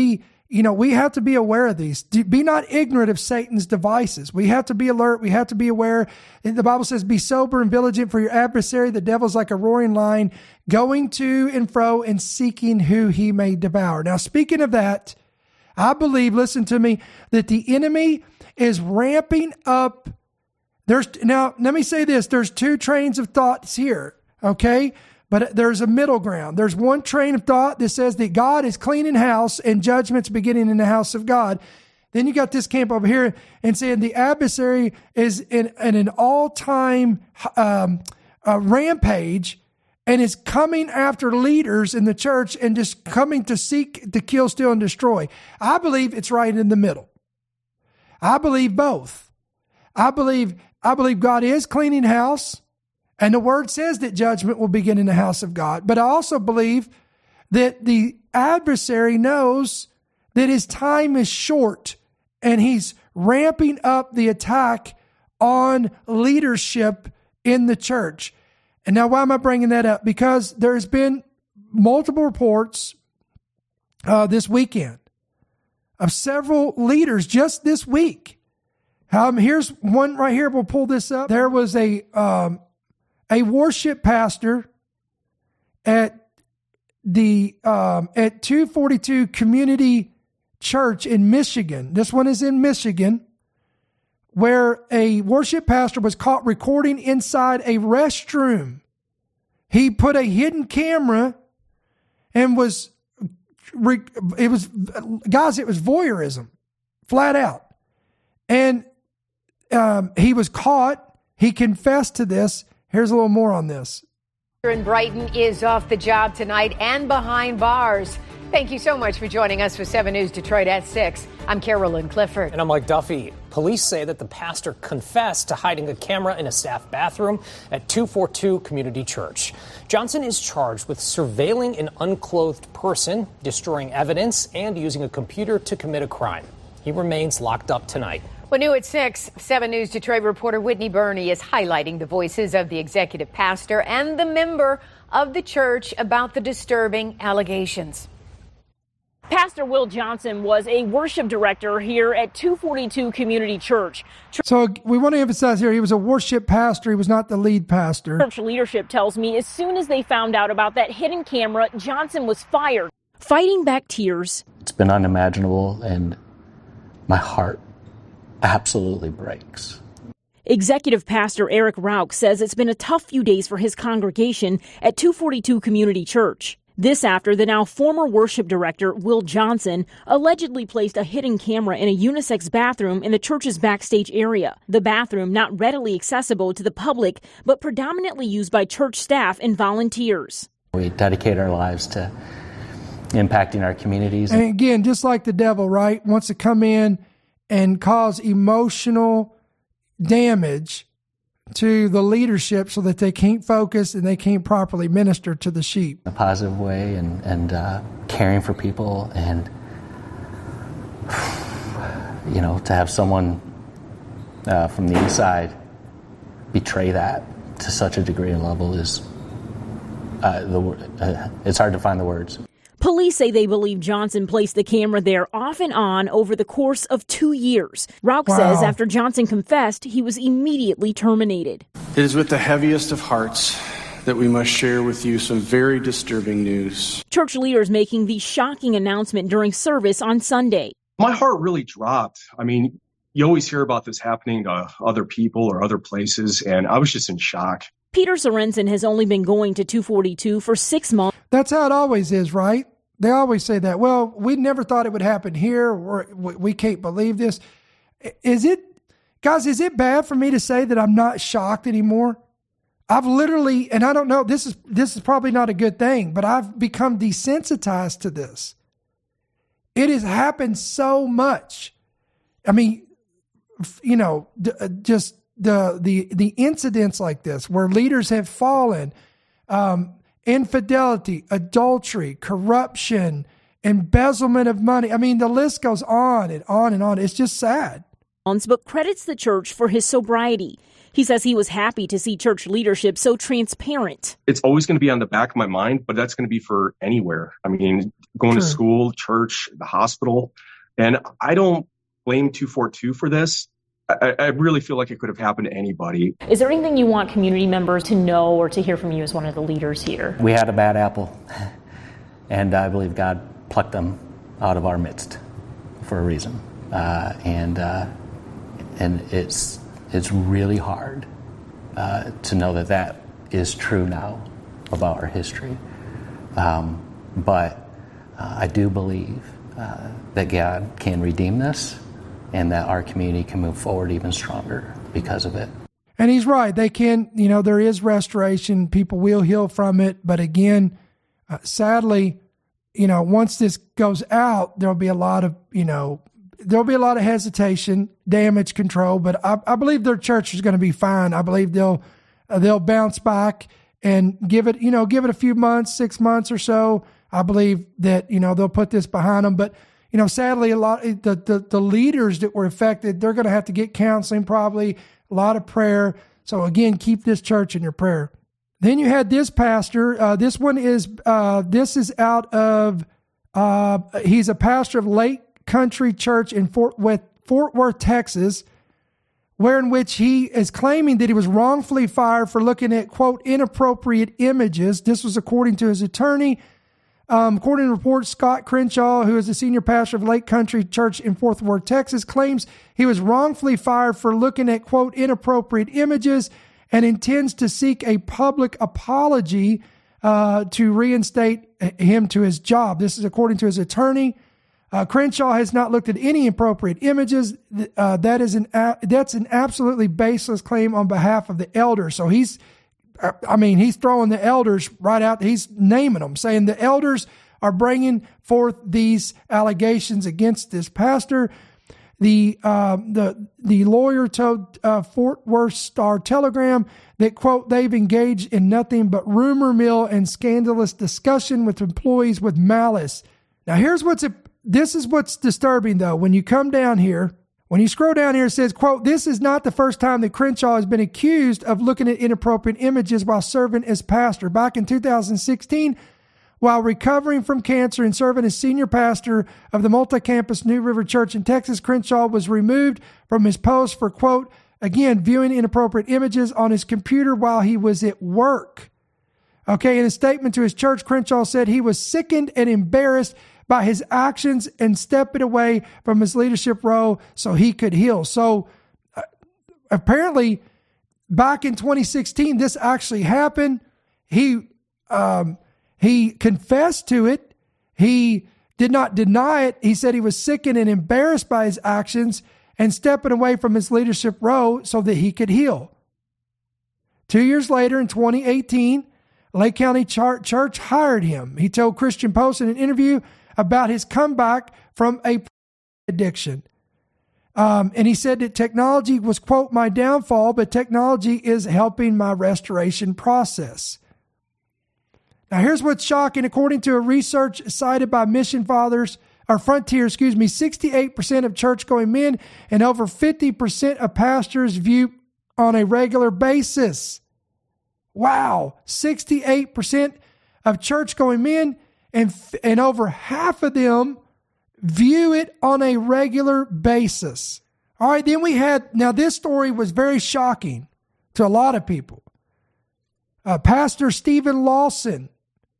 Speaker 1: we have to be aware of these. Be not ignorant of Satan's devices. We have to be alert. We have to be aware. The Bible says, be sober and vigilant, for your adversary, the devil's like a roaring lion, going to and fro and seeking who he may devour. Now, speaking of that, I believe, listen to me, that the enemy is ramping up. Now, let me say this. There's two trains of thoughts here, okay? But there's a middle ground. There's one train of thought that says that God is cleaning house and judgment's beginning in the house of God. Then you got this camp over here and saying the adversary is in an all-time rampage and is coming after leaders in the church and just coming to seek, to kill, steal, and destroy. I believe it's right in the middle. I believe both. I believe God is cleaning house. And the word says that judgment will begin in the house of God. But I also believe that the adversary knows that his time is short and he's ramping up the attack on leadership in the church. And now why am I bringing that up? Because there's been multiple reports this weekend of several leaders just this week. Here's one right here. We'll pull this up. There was a worship pastor at 242 Community Church in Michigan. This one is in Michigan, where a worship pastor was caught recording inside a restroom. He put a hidden camera and it was voyeurism, flat out. And he was caught. He confessed to this. Here's a little more on this.
Speaker 6: In Brighton is off the job tonight and behind bars. Thank you so much for joining us for 7 News Detroit at 6. I'm Carolyn Clifford.
Speaker 7: And I'm Mike Duffy. Police say that the pastor confessed to hiding a camera in a staff bathroom at 242 Community Church. Johnson is charged with surveilling an unclothed person, destroying evidence, and using a computer to commit a crime. He remains locked up tonight.
Speaker 6: Well, new at 6, 7 News Detroit reporter Whitney Burney is highlighting the voices of the executive pastor and the member of the church about the disturbing allegations.
Speaker 8: Pastor Will Johnson was a worship director here at 242 Community Church.
Speaker 1: So we want to emphasize here, he was a worship pastor. He was not the lead pastor.
Speaker 8: Church leadership tells me as soon as they found out about that hidden camera, Johnson was fired. Fighting back tears.
Speaker 9: It's been unimaginable, and my heart absolutely breaks.
Speaker 8: Executive Pastor Eric Rauch says it's been a tough few days for his congregation at 242 Community Church. This after the now former worship director, Will Johnson, allegedly placed a hidden camera in a unisex bathroom in the church's backstage area. The bathroom not readily accessible to the public, but predominantly used by church staff and volunteers.
Speaker 9: We dedicate our lives to impacting our communities.
Speaker 1: And again, just like the devil, right, wants to come in and cause emotional damage to the leadership so that they can't focus and they can't properly minister to the sheep.
Speaker 9: In a positive way and caring for people, and to have someone from the inside betray that to such a degree and level is it's hard to find the words.
Speaker 8: Police say they believe Johnson placed the camera there off and on over the course of 2 years. Rauch says after Johnson confessed, he was immediately terminated.
Speaker 10: It is with the heaviest of hearts that we must share with you some very disturbing news.
Speaker 8: Church leaders making the shocking announcement during service on Sunday.
Speaker 11: My heart really dropped. I mean, you always hear about this happening to other people or other places, and I was just in shock.
Speaker 8: Peter Sorensen has only been going to 242 for 6 months.
Speaker 1: That's how it always is, right? They always say that. Well, we never thought it would happen here, or we can't believe this. Is it bad for me to say that I'm not shocked anymore? I've literally, and I don't know, this is probably not a good thing, but I've become desensitized to this. It has happened so much. I mean, just the incidents like this where leaders have fallen, infidelity, adultery, corruption, embezzlement of money. I mean, the list goes on and on and on. It's just sad.
Speaker 8: but credits the church for his sobriety. He says he was happy to see church leadership so transparent.
Speaker 11: It's always going to be on the back of my mind, but that's going to be for anywhere. I mean, going to school, church, the hospital. And I don't blame 242 for this. I really feel like it could have happened to anybody.
Speaker 8: Is there anything you want community members to know or to hear from you as one of the leaders here?
Speaker 9: We had a bad apple, and I believe God plucked them out of our midst for a reason. And it's really hard to know that is true now about our history. But I do believe that God can redeem this, and that our community can move forward even stronger because of it.
Speaker 1: And he's right. They can, there is restoration. People will heal from it. But again, sadly, once this goes out, there'll be a lot of, hesitation, damage control. But I believe their church is going to be fine. I believe they'll bounce back and give it a few months, 6 months or so. I believe that, they'll put this behind them. But sadly, a lot the leaders that were affected, they're going to have to get counseling, probably a lot of prayer. So again, keep this church in your prayer. Then you had this pastor. This is out of. He's a pastor of Lake Country Church in Fort Worth, Texas, in which he is claiming that he was wrongfully fired for looking at, quote, inappropriate images. This was according to his attorney. According to reports, Scott Crenshaw, who is the senior pastor of Lake Country Church in Fort Worth, Texas, claims he was wrongfully fired for looking at, quote, inappropriate images and intends to seek a public apology to reinstate him to his job. This is according to his attorney. Crenshaw has not looked at any appropriate images. That's an absolutely baseless claim on behalf of the elders. So he's throwing the elders right out. He's naming them, saying the elders are bringing forth these allegations against this pastor. The lawyer told Fort Worth Star-Telegram that, quote, they've engaged in nothing but rumor mill and scandalous discussion with employees with malice. Now, this is what's disturbing, though. When you come down here, when you scroll down here, it says, quote, this is not the first time that Crenshaw has been accused of looking at inappropriate images while serving as pastor. Back in 2016, while recovering from cancer and serving as senior pastor of the multi-campus New River Church in Texas, Crenshaw was removed from his post for, quote, again, viewing inappropriate images on his computer while he was at work. Okay, in a statement to his church, Crenshaw said he was sickened and embarrassed by his actions and stepping away from his leadership role so he could heal. So apparently back in 2016, this actually happened. He confessed to it. He did not deny it. He said he was sickened and embarrassed by his actions and stepping away from his leadership role so that he could heal. 2 years later, in 2018, Lake County Church hired him. He told Christian Post in an interview about his comeback from a addiction. And he said that technology was, quote, my downfall, but technology is helping my restoration process. Now, here's what's shocking. According to a research cited by Frontier, 68% of church-going men and over 50% of pastors view on a regular basis. Wow, 68% of church-going men and over half of them view it on a regular basis. All right, then now this story was very shocking to a lot of people. Pastor Stephen Lawson,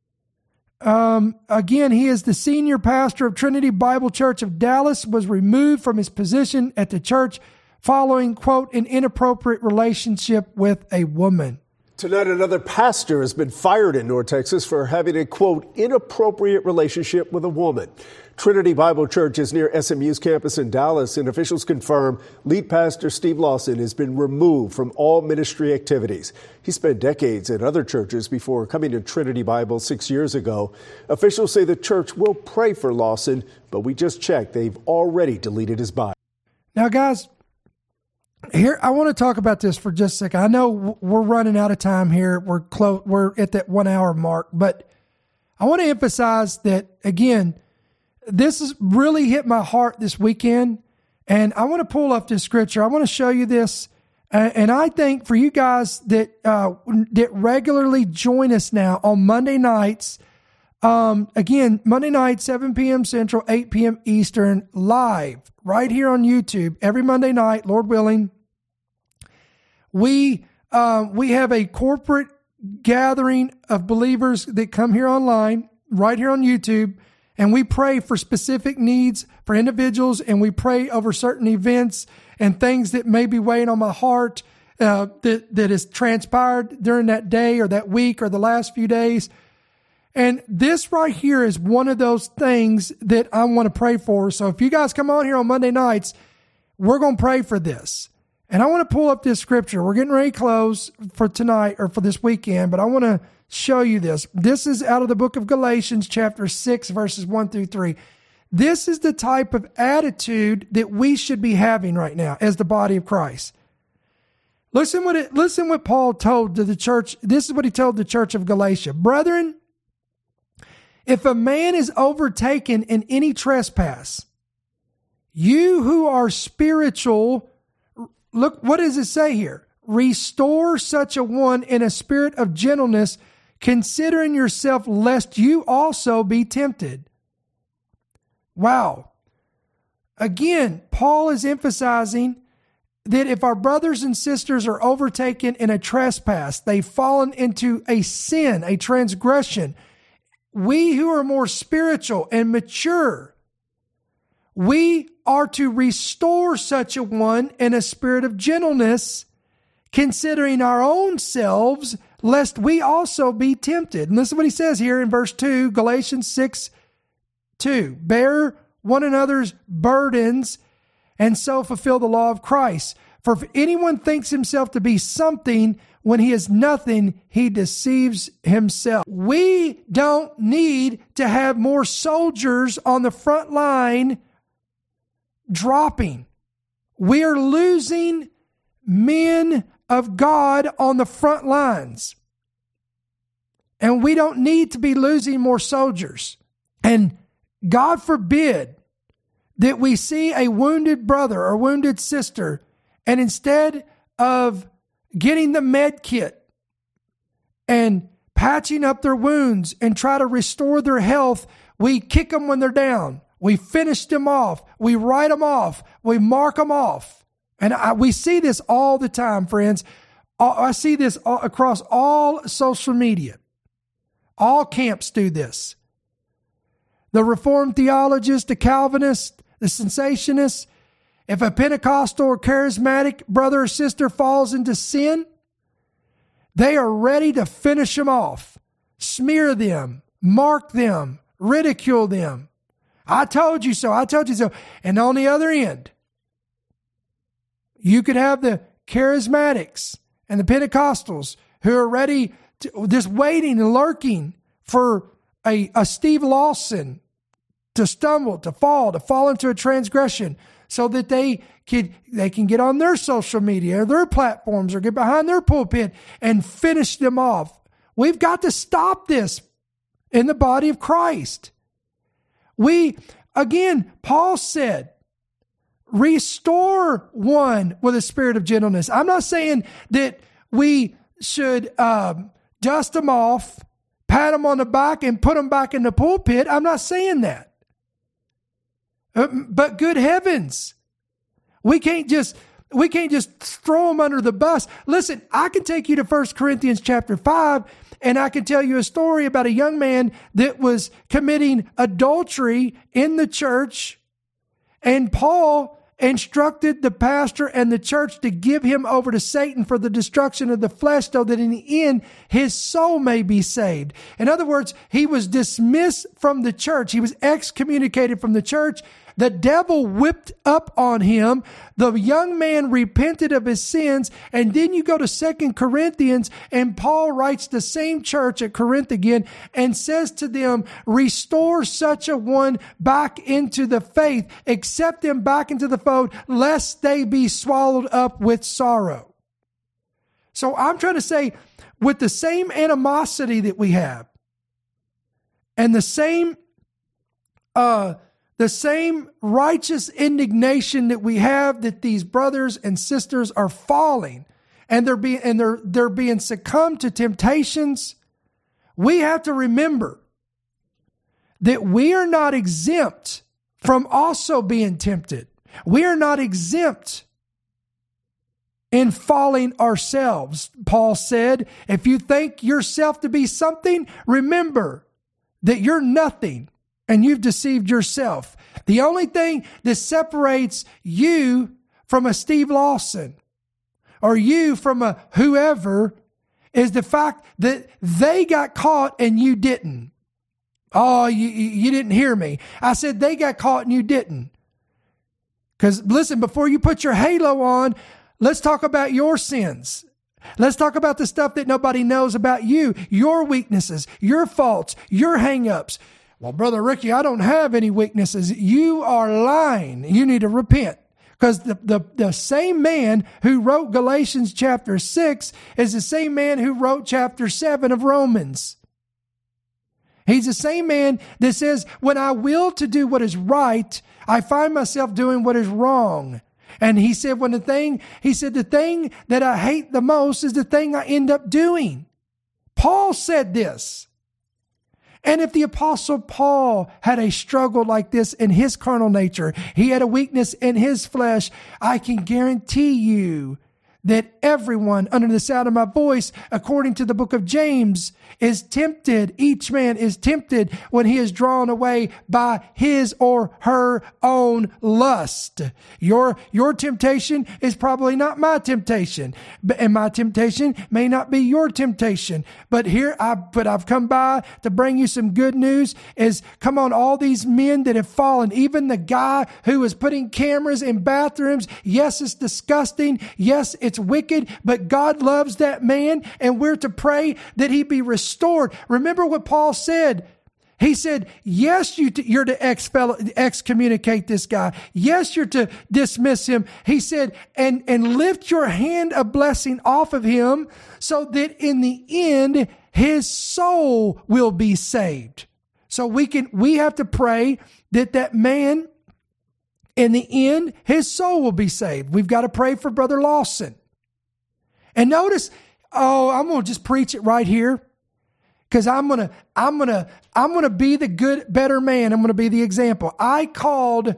Speaker 1: again, he is the senior pastor of Trinity Bible Church of Dallas, was removed from his position at the church following, quote, an inappropriate relationship with a woman.
Speaker 12: Tonight, another pastor has been fired in North Texas for having a, quote, inappropriate relationship with a woman. Trinity Bible Church is near SMU's campus in Dallas, and officials confirm lead pastor Steve Lawson has been removed from all ministry activities. He spent decades at other churches before coming to Trinity Bible 6 years ago. Officials say the church will pray for Lawson, but we just checked. They've already deleted his bio.
Speaker 1: Now, guys, here, I want to talk about this for just a second. I know we're running out of time here. We're close. We're at that 1 hour mark, but I want to emphasize that, again, this has really hit my heart this weekend. And I want to pull up this scripture. I want to show you this. And I think for you guys that regularly join us now on Monday nights, again, Monday night, 7 p.m. Central, 8 p.m. Eastern, live right here on YouTube every Monday night, Lord willing. We have a corporate gathering of believers that come here online, right here on YouTube, and we pray for specific needs for individuals, and we pray over certain events and things that may be weighing on my heart that has transpired during that day or that week or the last few days. And this right here is one of those things that I want to pray for. So if you guys come on here on Monday nights, we're going to pray for this. And I want to pull up this scripture. We're getting ready to close for tonight or for this weekend, but I want to show you this. This is out of the book of Galatians, chapter 6, verses 1 through 3. This is the type of attitude that we should be having right now as the body of Christ. Listen what Paul told to the church. This is what he told the church of Galatia. Brethren, if a man is overtaken in any trespass, you who are spiritual, look, what does it say here? Restore such a one in a spirit of gentleness, considering yourself, lest you also be tempted. Wow. Again, Paul is emphasizing that if our brothers and sisters are overtaken in a trespass, they've fallen into a sin, a transgression, we who are more spiritual and mature, we are to restore such a one in a spirit of gentleness, considering our own selves, lest we also be tempted. And this is what he says here in verse 2, Galatians 6:2. Bear one another's burdens and so fulfill the law of Christ. For if anyone thinks himself to be something when he is nothing, he deceives himself. We don't need to have more soldiers on the front line dropping. We are losing men of God on the front lines. And we don't need to be losing more soldiers. And God forbid that we see a wounded brother or wounded sister, and instead of getting the med kit and patching up their wounds and try to restore their health, we kick them when they're down. We finish them off. We write them off. We mark them off. And we see this all the time, friends. I see this across all social media. All camps do this. The Reformed theologists, the Calvinists, the cessationists. If a Pentecostal or charismatic brother or sister falls into sin, they are ready to finish them off, smear them, mark them, ridicule them. I told you so. I told you so. And on the other end, you could have the charismatics and the Pentecostals who are ready to, just waiting and lurking for a Steve Lawson to stumble, to fall into a transgression, so that they can get on their social media or their platforms or get behind their pulpit and finish them off. We've got to stop this in the body of Christ. Paul said, restore one with a spirit of gentleness. I'm not saying that we should dust them off, pat them on the back, and put them back in the pulpit. I'm not saying that. But good heavens, we can't just throw them under the bus. Listen, I can take you to 1 Corinthians chapter 5, and I can tell you a story about a young man that was committing adultery in the church, and Paul instructed the pastor and the church to give him over to Satan for the destruction of the flesh, so that in the end his soul may be saved. In other words, he was dismissed from the church. He was excommunicated from the church. The devil whipped up on him. The young man repented of his sins. And then you go to 2 Corinthians, and Paul writes the same church at Corinth again and says to them, restore such a one back into the faith, accept them back into the fold, lest they be swallowed up with sorrow. So I'm trying to say, with the same animosity that we have, and the same the same righteous indignation that we have that these brothers and sisters are falling and they're being succumbed to temptations, we have to remember that we are not exempt from also being tempted. We are not exempt in falling ourselves. Paul said, if you think yourself to be something, remember that you're nothing and you've deceived yourself. The only thing that separates you from a Steve Lawson or you from a whoever is the fact that they got caught and you didn't. Oh, you didn't hear me. I said they got caught and you didn't. Because listen, before you put your halo on, let's talk about your sins. Let's talk about the stuff that nobody knows about you, your weaknesses, your faults, your hang-ups. Well, Brother Ricky, I don't have any weaknesses. You are lying. You need to repent. Because the same man who wrote Galatians chapter 6 is the same man who wrote chapter 7 of Romans. He's the same man that says, when I will to do what is right, I find myself doing what is wrong. And he said, the thing that I hate the most is the thing I end up doing. Paul said this. And if the Apostle Paul had a struggle like this in his carnal nature, he had a weakness in his flesh, I can guarantee you that everyone under the sound of my voice, according to the book of James, is tempted. Each man is tempted when he is drawn away by his or her own lust. Your temptation is probably not my temptation, and my temptation may not be your temptation. But I've come by to bring you some good news. Is come on, all these men that have fallen, even the guy who was putting cameras in bathrooms. Yes, it's disgusting. Yes, it's wicked, but God loves that man, and we're to pray that he be restored. Remember what Paul said. He said, yes, you're to excommunicate this guy. Yes, you're to dismiss him. He said, and lift your hand of blessing off of him so that in the end, his soul will be saved. So we have to pray that man, in the end, his soul will be saved. We've got to pray for Brother Lawson. And notice, I'm going to just preach it right here. Because I'm gonna be the good, better man. I'm gonna be the example. I called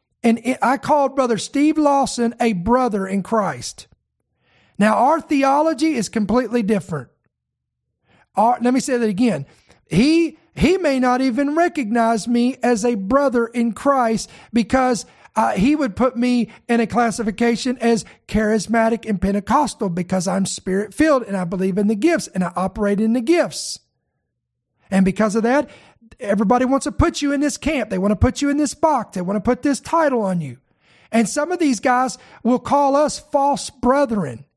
Speaker 1: Brother Steve Lawson a brother in Christ. Now our theology is completely different. Let me say that again. He may not even recognize me as a brother in Christ because he would put me in a classification as charismatic and Pentecostal because I'm spirit-filled and I believe in the gifts and I operate in the gifts. And because of that, everybody wants to put you in this camp. They want to put you in this box. They want to put this title on you. And some of these guys will call us false brethren.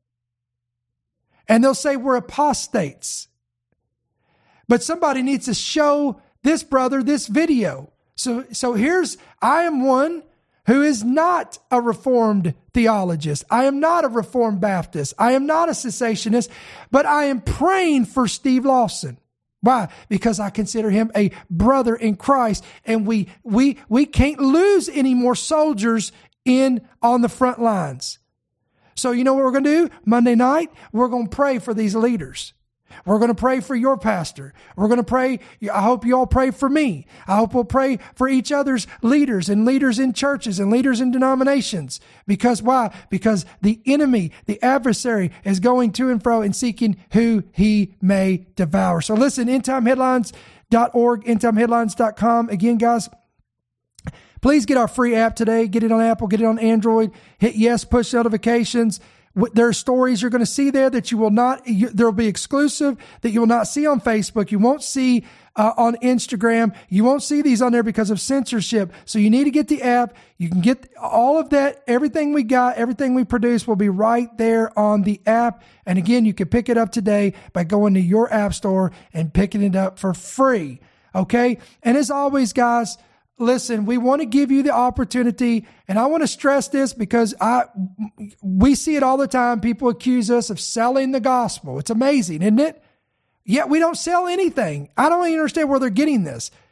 Speaker 1: And they'll say we're apostates. But somebody needs to show this brother this video. So I am one who is not a Reformed theologist. I am not a Reformed Baptist. I am not a cessationist, but I am praying for Steve Lawson. Why? Because I consider him a brother in Christ, and we can't lose any more soldiers on the front lines. So you know what we're going to do? Monday night, we're going to pray for these leaders. We're going to pray for your pastor. We're going to pray. I hope you all pray for me. I hope we'll pray for each other's leaders and leaders in churches and leaders in denominations. Because why? Because the enemy, the adversary, is going to and fro and seeking who he may devour. So listen, endtimeheadlines.org, endtimeheadlines.com. Again, guys, please get our free app today. Get it on Apple, get it on Android. Hit yes, push notifications. There are stories you're going to see there that you will not, there will be exclusive that you will not see on Facebook. You won't see on Instagram. You won't see these on there because of censorship. So you need to get the app. You can get all of that. Everything we got, everything we produce will be right there on the app. And again, you can pick it up today by going to your app store and picking it up for free. Okay. And as always, guys, listen, we want to give you the opportunity, and I want to stress this because we see it all the time. People accuse us of selling the gospel. It's amazing, isn't it? Yet we don't sell anything. I don't even understand where they're getting this.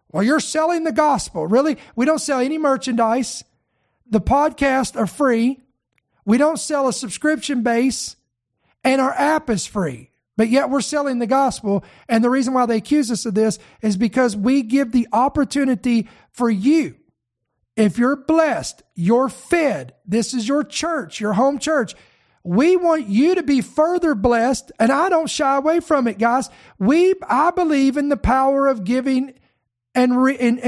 Speaker 1: Well, you're selling the gospel. Really? We don't sell any merchandise. The podcasts are free. We don't sell a subscription base, and our app is free. But yet we're selling the gospel. And the reason why they accuse us of this is because we give the opportunity for you. If you're blessed, you're fed, this is your church, your home church. We want you to be further blessed, and I don't shy away from it, guys. I believe in the power of giving I believe in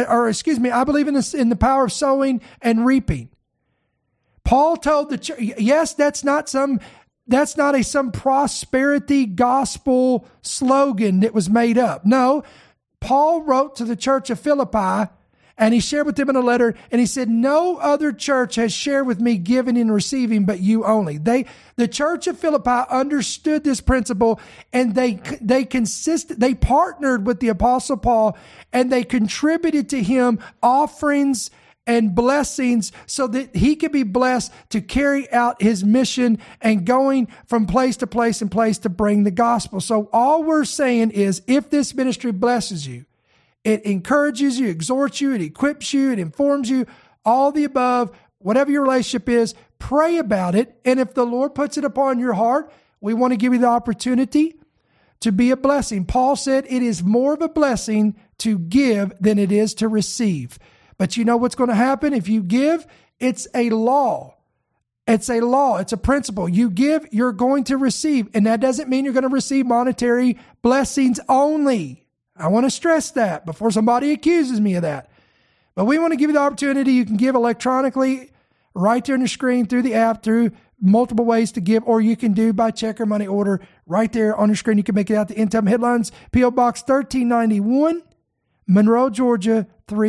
Speaker 1: the power of sowing and reaping. Paul told the church, yes, that's not some prosperity gospel slogan that was made up. No, Paul wrote to the church of Philippi, and he shared with them in a letter, and he said, no other church has shared with me giving and receiving, but you only. The church of Philippi understood this principle, and they partnered with the Apostle Paul, and they contributed to him offerings and blessings so that he could be blessed to carry out his mission and going from place to place and place to bring the gospel. So all we're saying is, if this ministry blesses you, it encourages you, exhorts you, it equips you, it informs you, all the above, whatever your relationship is, pray about it. And if the Lord puts it upon your heart, we want to give you the opportunity to be a blessing. Paul said it is more of a blessing to give than it is to receive. But you know what's going to happen if you give? It's a law. It's a law. It's a principle. You give, you're going to receive. And that doesn't mean you're going to receive monetary blessings only. I want to stress that before somebody accuses me of that. But we want to give you the opportunity. You can give electronically right there on your screen, through the app, through multiple ways to give, or you can do by check or money order right there on your screen. You can make it out to End Time Headlines, P.O. Box 1391, Monroe, Georgia,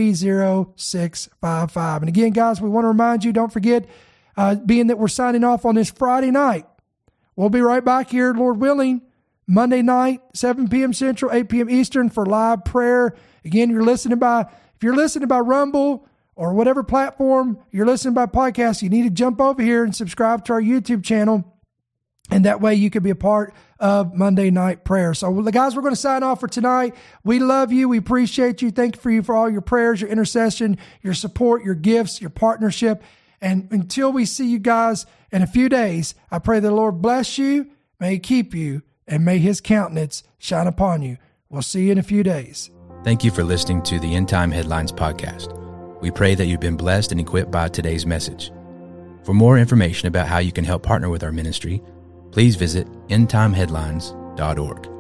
Speaker 1: 30655. And again, guys, we want to remind you, don't forget, being that we're signing off on this Friday night, we'll be right back here, Lord willing, Monday night, 7 p.m. Central, 8 p.m. Eastern for live prayer. Again, if you're listening by Rumble or whatever platform you're listening by podcast, you need to jump over here and subscribe to our YouTube channel. And that way you can be a part of Monday night prayer. So guys, we're going to sign off for tonight. We love you. We appreciate you. Thank you for all your prayers, your intercession, your support, your gifts, your partnership. And until we see you guys in a few days, I pray the Lord bless you, may He keep you, and may His countenance shine upon you. We'll see you in a few days.
Speaker 2: Thank you for listening to the End Time Headlines podcast. We pray that you've been blessed and equipped by today's message. For more information about how you can help partner with our ministry, please visit endtimeheadlines.org.